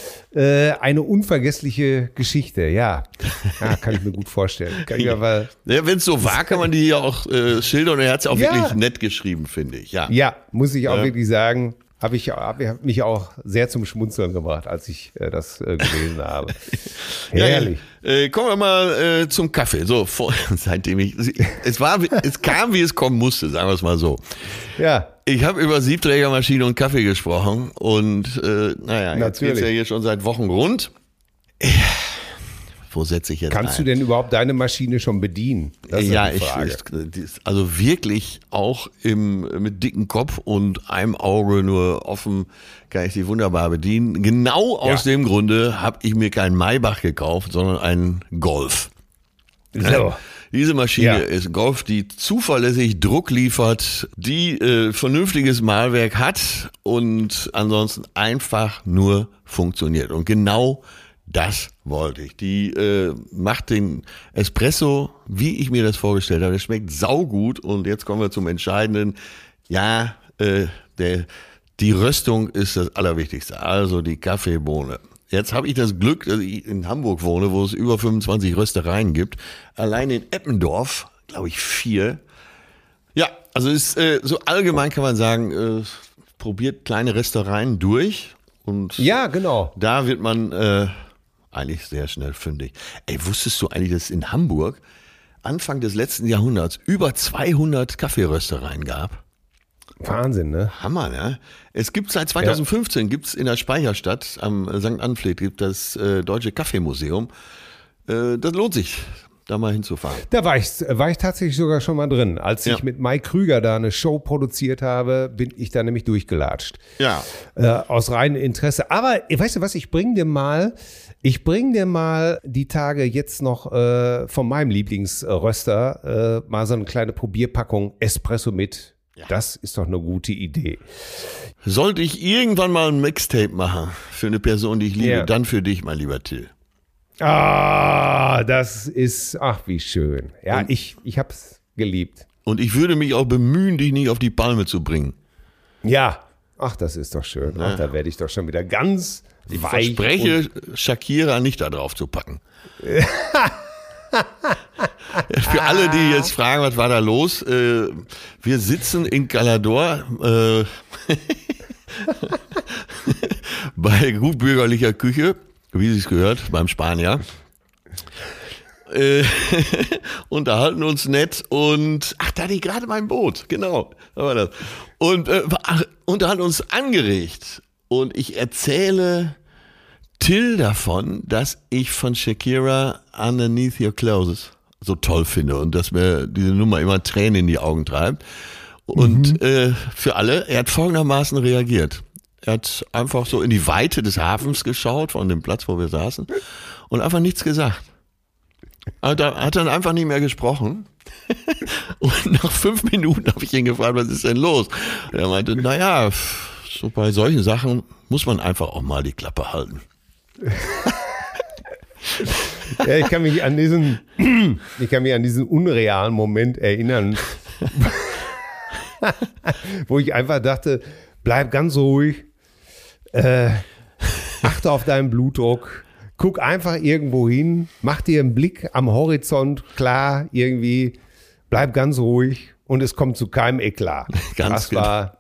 Äh, eine unvergessliche Geschichte, ja. ja. Kann ich mir gut vorstellen. Kann ich aber ja, wenn es so war, kann man die ja auch äh, schildern. Und er hat es auch ja. wirklich nett geschrieben, finde ich. Ja, ja muss ich auch ja. wirklich sagen. Habe ich hab mich auch sehr zum Schmunzeln gebracht, als ich äh, das äh, gelesen habe. Herrlich. Ja, äh, kommen wir mal äh, zum Kaffee. So, vor, seitdem ich, es war, es kam, wie es kommen musste, sagen wir es mal so. Ja. Ich habe über Siebträgermaschine und Kaffee gesprochen und äh, naja, jetzt Natürlich. geht's ja hier schon seit Wochen rund. Wo setze ich jetzt Kannst ein? du denn überhaupt deine Maschine schon bedienen? Das ist ja, die Frage. ich, also wirklich auch im, mit dicken Kopf und einem Auge nur offen kann ich sie wunderbar bedienen. Genau aus ja. dem Grunde habe ich mir keinen Maybach gekauft, sondern einen Golf. So. Diese Maschine Ja. ist Golf, die zuverlässig Druck liefert, die äh, vernünftiges Mahlwerk hat und ansonsten einfach nur funktioniert. Und genau das wollte ich. Die äh, macht den Espresso, wie ich mir das vorgestellt habe. Der schmeckt saugut. Und jetzt kommen wir zum Entscheidenden. Ja, äh, der, die Röstung ist das Allerwichtigste. Also die Kaffeebohne. Jetzt habe ich das Glück, dass ich in Hamburg wohne, wo es über fünfundzwanzig Röstereien gibt. Allein in Eppendorf, glaube ich, vier. Ja, also ist äh, so allgemein kann man sagen, äh, probiert kleine Röstereien durch. Und Ja, genau. da wird man äh, eigentlich sehr schnell fündig. Ey, wusstest du eigentlich, dass es in Hamburg Anfang des letzten Jahrhunderts über zweihundert Kaffeeröstereien gab? Wahnsinn, ne? Hammer, ne? Es gibt seit zweitausendfünfzehn, ja. gibt's in der Speicherstadt am Sankt Anfleth, gibt das äh, Deutsche Kaffeemuseum. Äh, das lohnt sich, da mal hinzufahren. Da war ich, war ich tatsächlich sogar schon mal drin. Als Ja. ich mit Mike Krüger da eine Show produziert habe, bin ich da nämlich durchgelatscht. Ja. Äh, aus reinem Interesse. Aber weißt du was, ich bring dir mal, ich bring dir mal die Tage jetzt noch äh, von meinem Lieblingsröster äh, mal so eine kleine Probierpackung Espresso mit. Ja. Das ist doch eine gute Idee. Sollte ich irgendwann mal ein Mixtape machen für eine Person, die ich liebe, Ja. dann für dich, mein lieber Till. Ah, das ist, ach wie schön. Ja, Und- ich, ich hab's geliebt. Und ich würde mich auch bemühen, dich nicht auf die Palme zu bringen. Ja, ach, das ist doch schön. Ach, da werde ich doch schon wieder ganz Ich weich. verspreche, und- Shakira nicht da drauf zu packen. Für alle, die jetzt fragen, was war da los? Äh, wir sitzen in Calador äh, bei gutbürgerlicher Küche, wie sie es gehört, beim Spanier. Äh, unterhalten uns nett und ach, da hatte ich gerade mein Boot, genau, da war das. Und äh, ach, unterhalten uns angeregt. Und ich erzähle Till davon, dass ich von Shakira Underneath Your Clothes so toll finde und dass mir diese Nummer immer Tränen in die Augen treibt. Und mhm. äh, für alle, er hat folgendermaßen reagiert. Er hat einfach so in die Weite des Hafens geschaut, von dem Platz, wo wir saßen, und einfach nichts gesagt. Hat hat dann einfach nicht mehr gesprochen. Und nach fünf Minuten habe ich ihn gefragt, was ist denn los? Und er meinte, naja, so bei solchen Sachen muss man einfach auch mal die Klappe halten. Ja, ich kann mich an diesen, ich kann mich an diesen unrealen Moment erinnern, wo ich einfach dachte, bleib ganz ruhig, äh, achte auf deinen Blutdruck, guck einfach irgendwo hin, mach dir einen Blick am Horizont klar, irgendwie, bleib ganz ruhig und es kommt zu keinem Eklat. Ganz das genau. war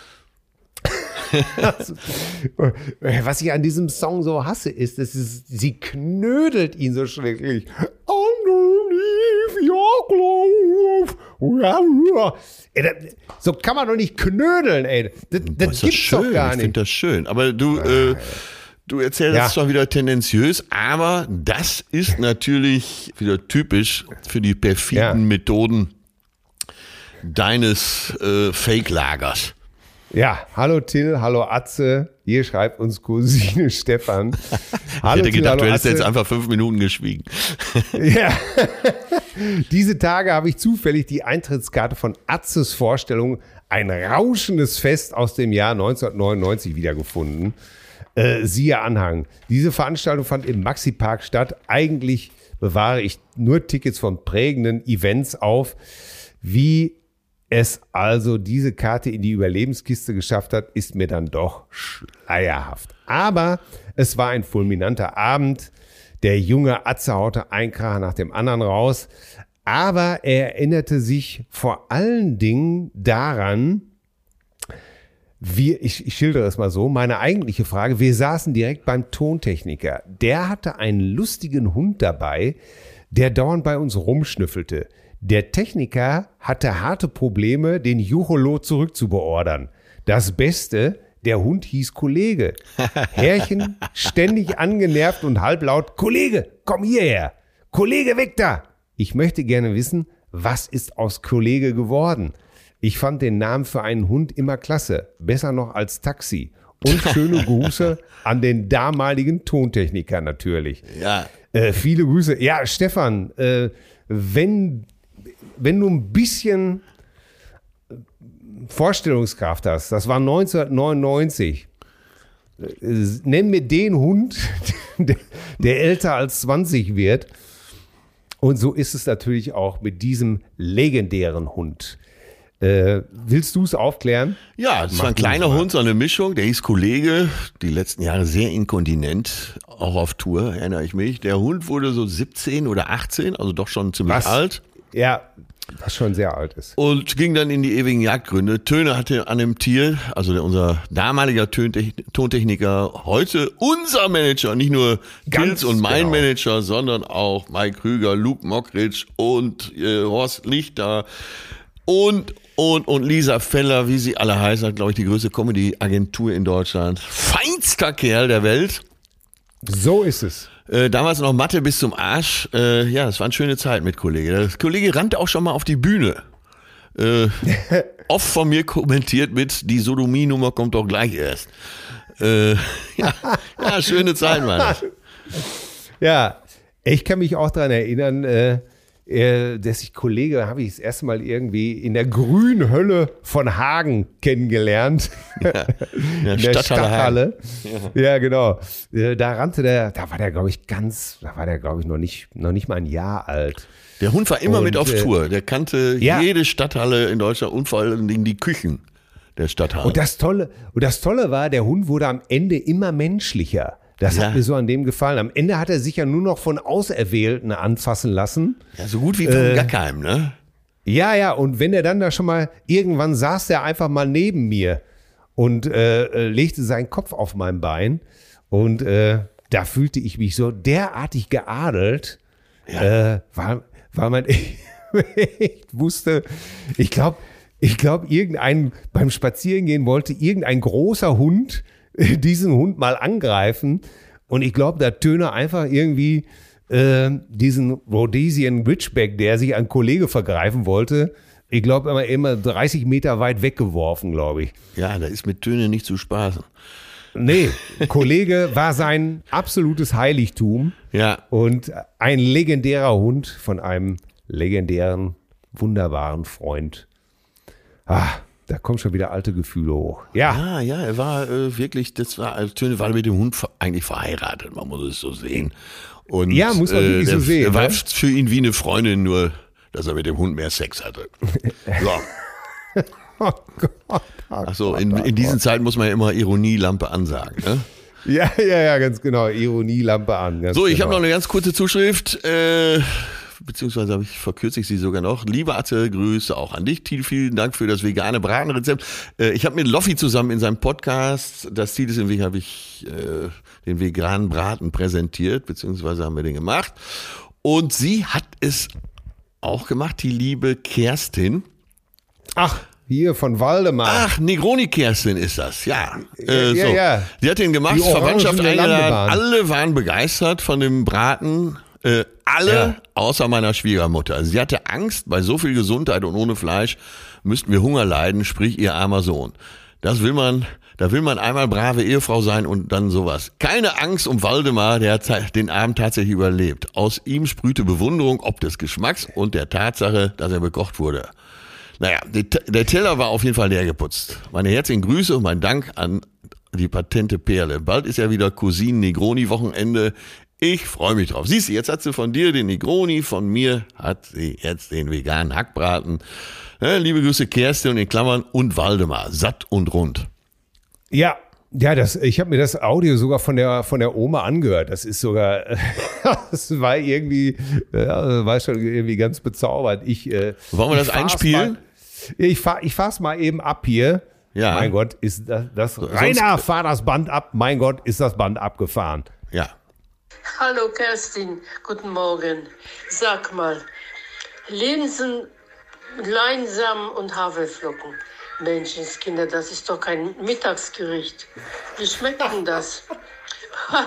Was ich an diesem Song so hasse, ist, dass es, sie knödelt ihn so schrecklich. Underneath your glove. Ey, das, so kann man doch nicht knödeln, ey. Das, das ist gibt's schön. doch gar Ich nicht. finde das schön. Aber du, äh, du erzählst Ja. es zwar wieder tendenziös, aber das ist natürlich wieder typisch für die perfiden Ja. Methoden deines äh, Fake-Lagers. Ja, hallo Till, hallo Atze. Hier schreibt uns Cousine Stefan. Hallo ich hätte Till, gedacht, hallo du hättest Atze. jetzt einfach fünf Minuten geschwiegen. Ja. Diese Tage habe ich zufällig die Eintrittskarte von Atzes Vorstellung Ein rauschendes Fest aus dem Jahr neunzehnhundertneunundneunzig wiedergefunden. Äh, siehe Anhang. Diese Veranstaltung fand im Maxi-Park statt. Eigentlich bewahre ich nur Tickets von prägenden Events auf. Wie es also diese Karte in die Überlebenskiste geschafft hat, ist mir dann doch schleierhaft. Aber es war ein fulminanter Abend. Der junge Atze haute ein Kracher nach dem anderen raus. Aber er erinnerte sich vor allen Dingen daran, wie, ich, ich schildere es mal so, meine eigentliche Frage, wir saßen direkt beim Tontechniker. Der hatte einen lustigen Hund dabei, der dauernd bei uns rumschnüffelte. Der Techniker hatte harte Probleme, den Jucholo zurückzubeordern. Das Beste, der Hund hieß Kollege. Herrchen, ständig angenervt und halblaut, Kollege, komm hierher. Kollege, weg da. Ich möchte gerne wissen, was ist aus Kollege geworden? Ich fand den Namen für einen Hund immer klasse. Besser noch als Taxi. Und schöne Grüße an den damaligen Tontechniker natürlich. Ja. Äh, viele Grüße. Ja, Stefan, äh, wenn, wenn du ein bisschen Vorstellungskraft hast, das war neunzehnhundertneunundneunzig, nenn mir den Hund, der, der älter als zwanzig wird. Und so ist es natürlich auch mit diesem legendären Hund. Äh, willst du es aufklären? Ja, es war ein kleiner Hund, so eine Mischung. Der hieß Kollege, die letzten Jahre sehr inkontinent, auch auf Tour, erinnere ich mich. Der Hund wurde so siebzehn oder achtzehn, also doch schon ziemlich Was? alt. Ja, was schon sehr alt ist. Und ging dann in die ewigen Jagdgründe. Töne hatte an dem Tier, also der, unser damaliger Tontechn- Tontechniker, heute unser Manager, nicht nur Tils und mein genau. Manager, sondern auch Mike Krüger, Luke Mockridge und äh, Horst Lichter und, und, und Lisa Feller, wie sie alle heißen, glaube ich, die größte Comedy-Agentur in Deutschland. Feinster Kerl der Welt. So ist es. Äh, damals noch Mathe bis zum Arsch. Äh, ja, es war eine schöne Zeit mit Kollege. Der Kollege rannte auch schon mal auf die Bühne. Äh, oft von mir kommentiert mit, die Sodomie-Nummer kommt doch gleich erst. Äh, ja, ja, schöne Zeit, Mann. Ja, ich kann mich auch daran erinnern, äh, äh, dass ich Kollege, habe ich das erste Mal irgendwie in der grünen Hölle von Hagen kennengelernt. Ja, in der Stadthalle. Ja. ja, genau. Äh, da rannte der, da war der, glaube ich, ganz, da war der, glaube ich, noch nicht, noch nicht mal ein Jahr alt. Der Hund war immer und, mit auf äh, Tour. Der kannte ja. jede Stadthalle in Deutschland und vor allen Dingen die Küchen der Stadthalle. Und das Tolle, und das Tolle war, der Hund wurde am Ende immer menschlicher. Das Ja. hat mir so an dem gefallen. Am Ende hat er sich ja nur noch von Auserwählten anfassen lassen. Ja, so gut wie von Äh, Gackheim, ne? Ja, ja, und wenn er dann da schon mal, irgendwann saß der einfach mal neben mir und äh, äh, legte seinen Kopf auf mein Bein und äh, da fühlte ich mich so derartig geadelt, Ja. äh, weil, weil man echt wusste, ich glaube, ich glaube, irgendein, beim Spazierengehen wollte irgendein großer Hund diesen Hund mal angreifen und ich glaube, da Töne einfach irgendwie äh, diesen Rhodesian Ridgeback, der sich an Kollege vergreifen wollte, ich glaube, immer, immer dreißig Meter weit weggeworfen, glaube ich. Ja, da ist mit Töne nicht zu spaßen. Nee, Kollege war sein absolutes Heiligtum Ja. und ein legendärer Hund von einem legendären, wunderbaren Freund. Ah, da kommen schon wieder alte Gefühle hoch. Ja, Ah, ja, er war äh, wirklich, das war, also Töne war mit dem Hund ver- eigentlich verheiratet, man muss es so sehen. Und, Ja, muss man wirklich der, so sehen, Er war ne? für ihn wie eine Freundin, nur dass er mit dem Hund mehr Sex hatte. So. oh Gott. Ach so, in, in diesen Zeiten muss man ja immer Ironielampe ansagen. Ne? Ja, ja, ja, ganz genau. Ironielampe an. Ganz So, ich genau. habe noch eine ganz kurze Zuschrift, äh, beziehungsweise habe ich, verkürze ich sie sogar noch. Liebe Atze, Grüße auch an dich. Thiel, vielen Dank für das vegane Bratenrezept. Äh, ich habe mit Loffi zusammen in seinem Podcast, das Ziel ist im Weg, habe ich äh, den veganen Braten präsentiert, beziehungsweise haben wir den gemacht. Und sie hat es auch gemacht, die liebe Kerstin. Ach, hier von Waldemar. Ach, Negroni Kerstin ist das, ja. Äh, ja, so. ja. Die hat den gemacht, Die Verwandtschaft orangene eingeladen. Landebahn. Alle waren begeistert von dem Braten. Äh, alle, Ja. außer meiner Schwiegermutter. Sie hatte Angst, bei so viel Gesundheit und ohne Fleisch müssten wir Hunger leiden, sprich ihr armer Sohn. Das will man, da will man einmal brave Ehefrau sein und dann sowas. Keine Angst um Waldemar, der hat ta- den Abend tatsächlich überlebt. Aus ihm sprühte Bewunderung ob des Geschmacks und der Tatsache, dass er bekocht wurde. Naja, der, der Teller war auf jeden Fall leer geputzt. Meine herzlichen Grüße und mein Dank an die patente Perle. Bald ist ja wieder Cousinen-Negroni-Wochenende. Ich freue mich drauf. Siehst du, jetzt hat sie von dir den Negroni, von mir hat sie jetzt den veganen Hackbraten. Ja, liebe Grüße Kerstin und in Klammern und Waldemar. Satt und rund. Ja, ja, das, ich habe mir das Audio sogar von der von der Oma angehört. Das ist sogar, das war irgendwie, ja, war schon irgendwie ganz bezaubert. Ich, äh, Wollen wir das ich fahr's einspielen? Mal, ich fahr, ich fahr's mal eben ab hier. Ja. Mein Gott, ist das, das Rainer, fahr das Band ab. Mein Gott, ist das Band abgefahren. Ja. Hallo Kerstin, guten Morgen. Sag mal, Linsen, Leinsamen und Haferflocken. Menschenskinder, das ist doch kein Mittagsgericht. Wie schmeckt denn das? Ha,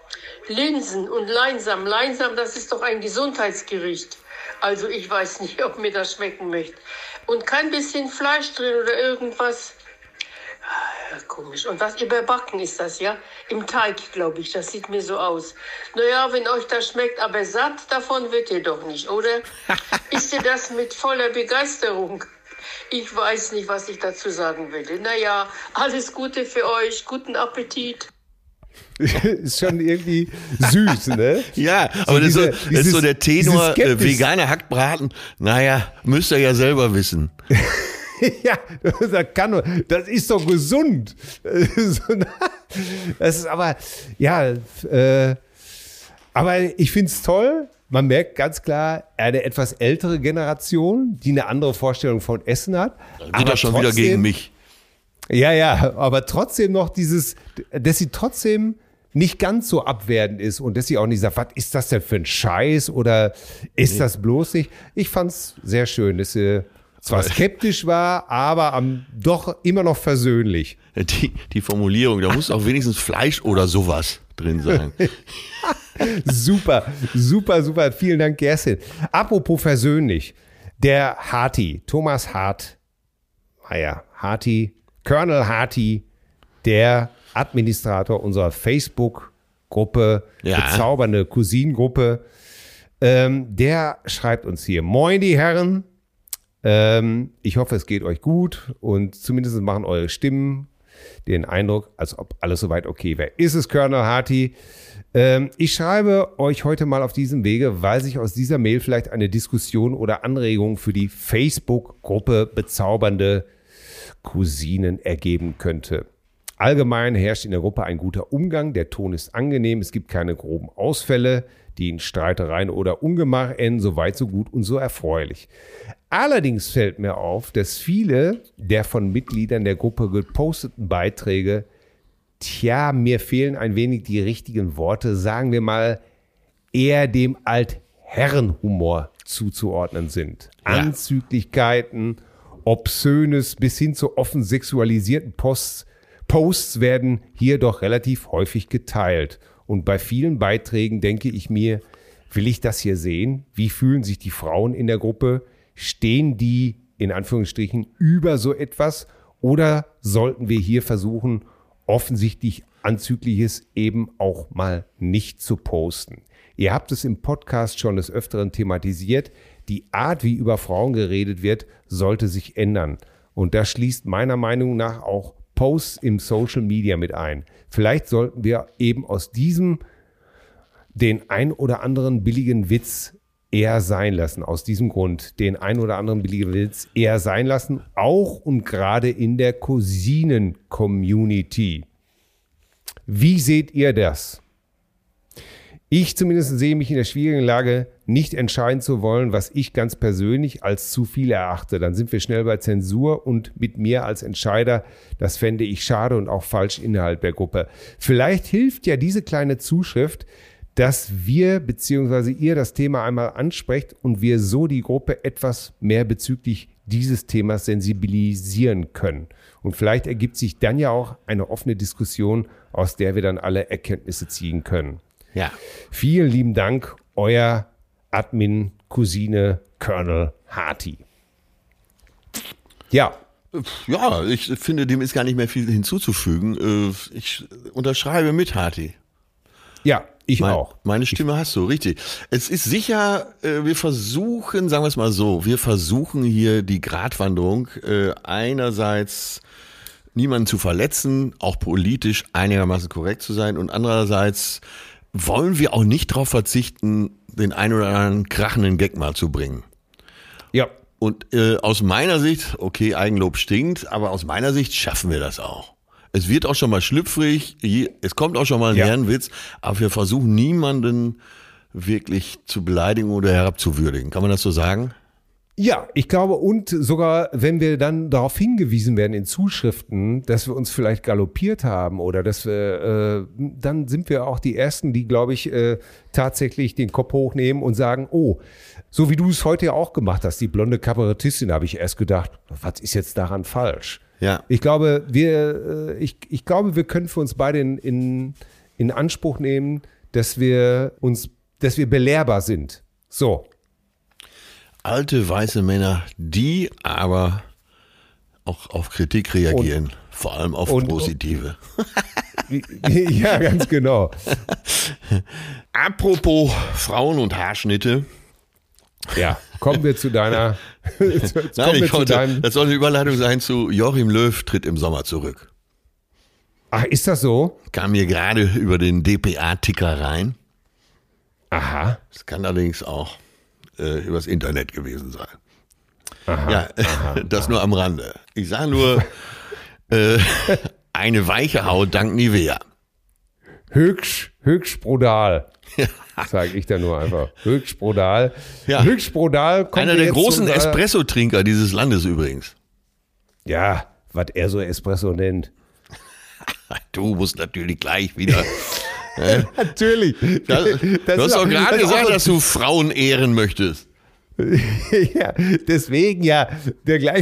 Linsen und Leinsamen. Leinsamen, das ist doch ein Gesundheitsgericht. Also ich weiß nicht, ob mir das schmecken möchte. Und kein bisschen Fleisch drin oder irgendwas. Ja, komisch. Und was überbacken ist das, ja? Im Teig, glaube ich. Das sieht mir so aus. Naja, wenn euch das schmeckt, aber satt davon wird ihr doch nicht, oder? Isst ihr das mit voller Begeisterung? Ich weiß nicht, was ich dazu sagen würde. Naja, alles Gute für euch. Guten Appetit. Ist schon irgendwie süß, ne? Ja, so aber diese, das, ist so, dieses, das ist so der Tenor, äh, veganer Hackbraten. Naja, müsst ihr ja selber wissen. Ja, das kann nur, das ist doch gesund. Das ist aber, ja, äh, aber ich finde es toll. Man merkt ganz klar, eine etwas ältere Generation, die eine andere Vorstellung von Essen hat. Dann geht das schon trotzdem, wieder gegen mich. Ja, ja, aber trotzdem noch dieses, dass sie trotzdem nicht ganz so abwertend ist und dass sie auch nicht sagt, was ist das denn für ein Scheiß oder ist nee. das bloß nicht? Ich fand's sehr schön, dass sie zwar skeptisch war, aber am, doch immer noch versöhnlich. Die, die Formulierung, da muss auch wenigstens Fleisch oder sowas drin sein. Super, super, super. Vielen Dank, Kerstin. Apropos versöhnlich, der Harti, Thomas Hart, naja, Harti, Colonel Harti, der Administrator unserer Facebook-Gruppe, ja. bezaubernde Cousinengruppe, ähm, der schreibt uns hier: Moin, die Herren. Ähm, ich hoffe, es geht euch gut und zumindest machen eure Stimmen den Eindruck, als ob alles soweit okay wäre. Ist es, Colonel Harti? Ähm, ich schreibe euch heute mal auf diesem Wege, weil sich aus dieser Mail vielleicht eine Diskussion oder Anregung für die Facebook-Gruppe bezaubernde Cousinen ergeben könnte. Allgemein herrscht in der Gruppe ein guter Umgang, der Ton ist angenehm, es gibt keine groben Ausfälle, die in Streitereien oder Ungemach enden, so weit, so gut und so erfreulich. Allerdings fällt mir auf, dass viele der von Mitgliedern der Gruppe geposteten Beiträge, tja, mir fehlen ein wenig die richtigen Worte, sagen wir mal, eher dem Altherrenhumor zuzuordnen sind. Ja. Anzüglichkeiten, Obszönes bis hin zu offen sexualisierten Posts, Posts werden hier doch relativ häufig geteilt. Und bei vielen Beiträgen denke ich mir, will ich das hier sehen? Wie fühlen sich die Frauen in der Gruppe? Stehen die, in Anführungsstrichen, über so etwas? Oder sollten wir hier versuchen, offensichtlich Anzügliches eben auch mal nicht zu posten? Ihr habt es im Podcast schon des Öfteren thematisiert. Die Art, wie über Frauen geredet wird, sollte sich ändern. Und das schließt meiner Meinung nach auch Posts im Social Media mit ein. Vielleicht sollten wir eben aus diesem den ein oder anderen billigen Witz eher sein lassen. Aus diesem Grund den ein oder anderen billigen Witz eher sein lassen, auch und gerade in der Cousinen-Community. Wie seht ihr das? Ich zumindest sehe mich in der schwierigen Lage, nicht entscheiden zu wollen, was ich ganz persönlich als zu viel erachte. Dann sind wir schnell bei Zensur und mit mir als Entscheider. Das fände ich schade und auch falsch innerhalb der Gruppe. Vielleicht hilft ja diese kleine Zuschrift, dass wir bzw. ihr das Thema einmal ansprecht und wir so die Gruppe etwas mehr bezüglich dieses Themas sensibilisieren können. Und vielleicht ergibt sich dann ja auch eine offene Diskussion, aus der wir dann alle Erkenntnisse ziehen können. Ja. Vielen lieben Dank, euer Admin, Cousine, Colonel Harti. Ja. Ja, ich finde, dem ist gar nicht mehr viel hinzuzufügen. Ich unterschreibe mit Harti. Ja, ich mein, auch. Meine Stimme ich, hast du, richtig. Es ist sicher, wir versuchen, sagen wir es mal so, wir versuchen hier die Gratwanderung einerseits niemanden zu verletzen, auch politisch einigermaßen korrekt zu sein und andererseits wollen wir auch nicht darauf verzichten, den einen oder anderen krachenden Gag mal zu bringen. Ja. Und äh, aus meiner Sicht, okay, Eigenlob stinkt, aber aus meiner Sicht schaffen wir das auch. Es wird auch schon mal schlüpfrig, je, es kommt auch schon mal ein ja. Herrenwitz, aber wir versuchen niemanden wirklich zu beleidigen oder herabzuwürdigen. Kann man das so sagen? Ja, ich glaube, und sogar, wenn wir dann darauf hingewiesen werden in Zuschriften, dass wir uns vielleicht galoppiert haben oder dass wir, äh, dann sind wir auch die Ersten, die, glaube ich, äh, tatsächlich den Kopf hochnehmen und sagen, oh, so wie du es heute ja auch gemacht hast, die blonde Kabarettistin, habe ich erst gedacht, was ist jetzt daran falsch? Ja. Ich glaube, wir, äh, ich, ich glaube, wir können für uns beide in, in, in Anspruch nehmen, dass wir uns, dass wir belehrbar sind. So. Alte weiße Männer, die aber Auch auf Kritik reagieren, und, vor allem auf und, positive. Ja, ganz genau. Apropos Frauen und Haarschnitte. Ja, kommen wir zu deiner. Nein, ich wollte, das soll eine Überleitung sein zu Joachim Löw tritt im Sommer zurück. Ach, ist das so? Kam mir gerade über den D P A-Ticker rein. Aha. Das kann allerdings auch äh, übers Internet gewesen sein. Aha, ja, aha, das aha. nur am Rande. Ich sage nur, äh, eine weiche Haut dank Nivea. Höchst, höchst brodal. Ja. Sage ich da nur einfach. Höchst brodal. Ja. Höchst brodal kommt einer der jetzt großen unser, Espresso-Trinker dieses Landes übrigens. Ja, was er so Espresso nennt. Du musst natürlich gleich wieder. äh, natürlich. Das, das du hast doch gerade gesagt, dass du Frauen ehren möchtest. Ja, deswegen ja, der gleich.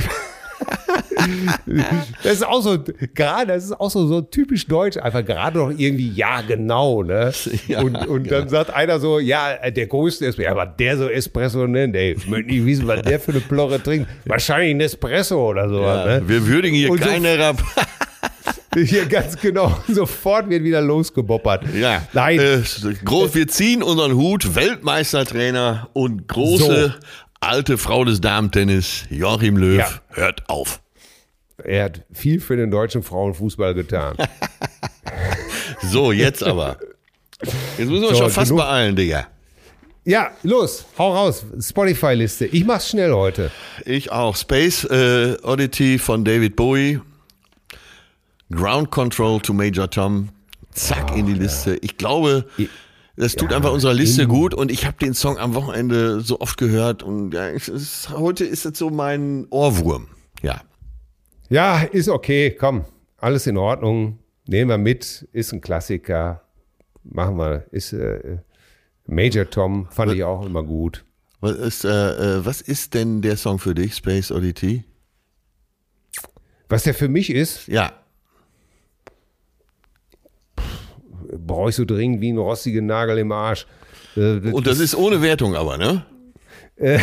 Das ist auch so, gerade, das ist auch so, so typisch deutsch, einfach gerade noch irgendwie, ja, genau, ne? Ja, und und genau. Dann sagt einer so, ja, der größte Espresso, ja, was der so Espresso nennt, ey, ich möchte nicht wissen, was der für eine Plorre trinkt. Wahrscheinlich ein Espresso oder so. Ja, ne? Wir würdigen hier und keinen so, herab. Hier ganz genau, sofort wird wieder losgeboppert. Ja, nein. Äh, groß, wir ziehen unseren Hut, Weltmeistertrainer und große so. alte Frau des Damentennis, Joachim Löw, ja. hört auf. Er hat viel für den deutschen Frauenfußball getan. So, jetzt aber. Jetzt müssen wir so, schon fast genug. beeilen, Digga. Ja, los, hau raus. Spotify-Liste. Ich mach's schnell heute. Ich auch. Space äh, Oddity von David Bowie. Ground Control to Major Tom. Zack, oh, in die Liste. Ja. Ich glaube, das tut ja, einfach unserer Liste gut. Und ich habe den Song am Wochenende so oft gehört. Und ja, ich, es, heute ist das so mein Ohrwurm. Ja. Ja, ist okay, komm, alles in Ordnung, nehmen wir mit, ist ein Klassiker, machen wir, ist äh, Major Tom, fand was, ich auch immer gut. Was ist, äh, was ist denn der Song für dich, Space Oddity? Was der für mich ist? Ja. Brauche ich so dringend wie ein rostigen Nagel im Arsch. Äh, das Und das ist, ist ohne Wertung aber, ne? Äh,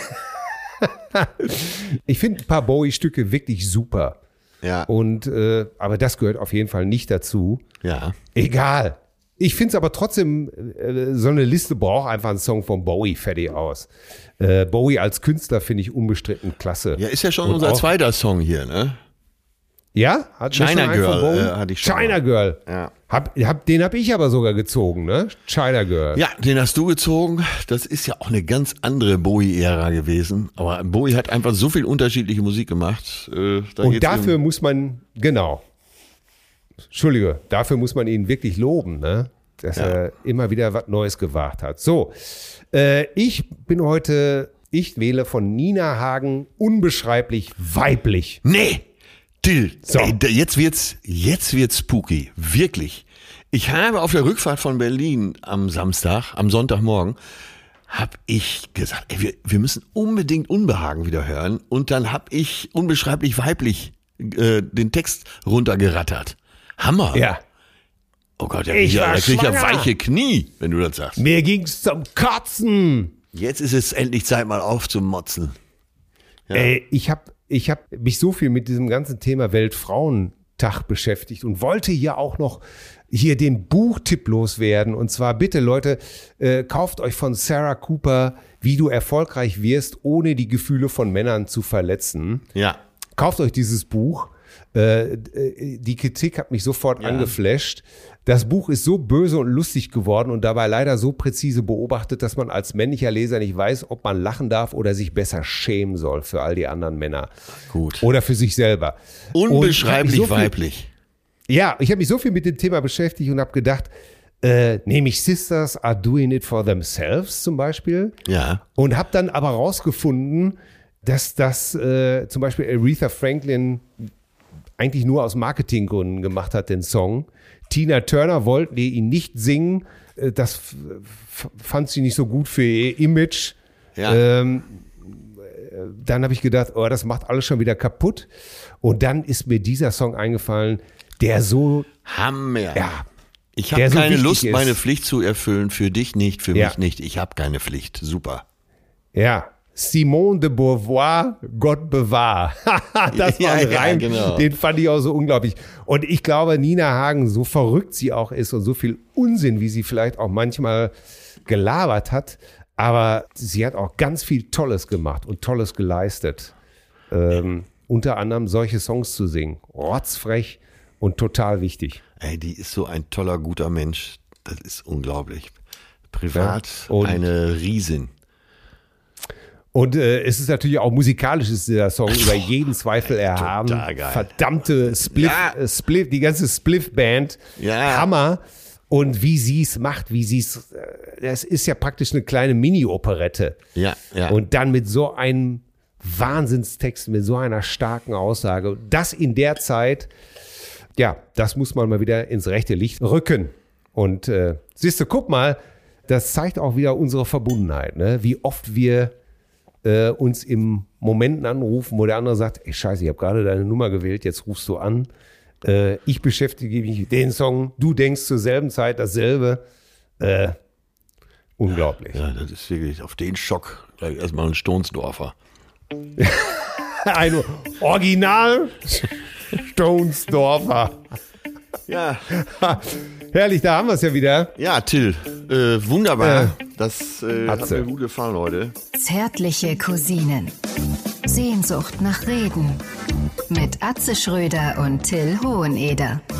ich finde ein paar Bowie-Stücke wirklich super. Ja. Und, äh, aber das gehört auf jeden Fall nicht dazu. Ja. Egal. Ich finde es aber trotzdem, äh, so eine Liste braucht einfach einen Song von Bowie fertig aus. Äh, Bowie als Künstler finde ich unbestritten klasse. Ja, ist ja schon Und unser auch, zweiter Song hier, ne? Ja? Hat China Girl äh, hatte ich schon. China mal. Girl. Ja. Hab, hab, den habe ich aber sogar gezogen, ne? China Girl. Ja, den hast du gezogen. Das ist ja auch eine ganz andere Bowie-Ära gewesen. Aber Bowie hat einfach so viel unterschiedliche Musik gemacht. Äh, da Und dafür muss man, genau. Entschuldige, dafür muss man ihn wirklich loben, ne? Dass ja. er immer wieder was Neues gewagt hat. So, äh, ich bin heute, ich wähle von Nina Hagen unbeschreiblich weiblich. Nee! Till, so. ey, jetzt wird's, jetzt wird's spooky. Wirklich. Ich habe auf der Rückfahrt von Berlin am Samstag, am Sonntagmorgen, habe ich gesagt, ey, wir, wir müssen unbedingt Unbehagen wieder hören. Und dann habe ich unbeschreiblich weiblich äh, den Text runtergerattert. Hammer. Ja. Oh Gott, da ich krieg ich ja schwanger. weiche Knie, wenn du das sagst. Mir ging's zum Kotzen. Jetzt ist es endlich Zeit, mal aufzumotzen. Ja. Ey, ich habe ich hab mich so viel mit diesem ganzen Thema Weltfrauentag beschäftigt und wollte ja auch noch hier den Buchtipp loswerden. Und zwar bitte, Leute, äh, kauft euch von Sarah Cooper Wie du erfolgreich wirst, ohne die Gefühle von Männern zu verletzen. Ja. Kauft euch dieses Buch. Äh, die Kritik hat mich sofort ja. angeflasht. Das Buch ist so böse und lustig geworden und dabei leider so präzise beobachtet, dass man als männlicher Leser nicht weiß, ob man lachen darf oder sich besser schämen soll für all die anderen Männer. Gut. Oder für sich selber. Unbeschreiblich so viel, weiblich. Ja, ich habe mich so viel mit dem Thema beschäftigt und habe gedacht, äh, nämlich Sisters are doing it for themselves zum Beispiel. Ja. Und habe dann aber rausgefunden, dass das äh, zum Beispiel Aretha Franklin eigentlich nur aus Marketinggründen gemacht hat, den Song. Tina Turner wollte ihn nicht singen. Das f- fand sie nicht so gut für ihr Image. Ja. Ähm, dann habe ich gedacht, oh, das macht alles schon wieder kaputt. Und dann ist mir dieser Song eingefallen, der so... Hammer. Ja, ich habe so keine Lust, ist. meine Pflicht zu erfüllen. Für dich nicht, für ja. mich nicht. Ich habe keine Pflicht. Super. Ja, Simone de Beauvoir, Gott bewahr. Das war ein Ja, Reim, ja, genau. den fand ich auch so unglaublich. Und ich glaube, Nina Hagen, so verrückt sie auch ist und so viel Unsinn, wie sie vielleicht auch manchmal gelabert hat, aber sie hat auch ganz viel Tolles gemacht und Tolles geleistet. Ähm, unter anderem solche Songs zu singen. Rotzfrech und total wichtig. Ey, die ist so ein toller, guter Mensch. Das ist unglaublich. Privat Ja, und- eine Riesin. Und äh, es ist natürlich auch musikalisch ist dieser Song über jeden Zweifel erhaben. total geil. Verdammte Spliff, Ja. äh, Spliff, die ganze Spliff-Band. Ja. Hammer. Und wie sie es macht, wie sie es, äh, das ist ja praktisch eine kleine Mini-Operette. Ja, ja. Und dann mit so einem Wahnsinnstext, mit so einer starken Aussage. Das in der Zeit, ja, das muss man mal wieder ins rechte Licht rücken. Und äh, siehst du, guck mal, das zeigt auch wieder unsere Verbundenheit, ne? Wie oft wir äh, uns im Momenten anrufen, wo der andere sagt, ey scheiße, ich habe gerade deine Nummer gewählt, jetzt rufst du an. Äh, ich beschäftige mich mit den Song, du denkst zur selben Zeit dasselbe. Äh, unglaublich. Ja, das ist wirklich auf den Schock gleich erstmal ein Stonsdorfer. Ein Original Stonesdorfer. Ja, Herrlich, da haben wir es ja wieder. ja, Till, äh, wunderbar. Das äh, hat Atze. mir gut gefallen heute. Zärtliche Cousinen. Sehnsucht nach Reden. Mit Atze Schröder und Till Hoheneder.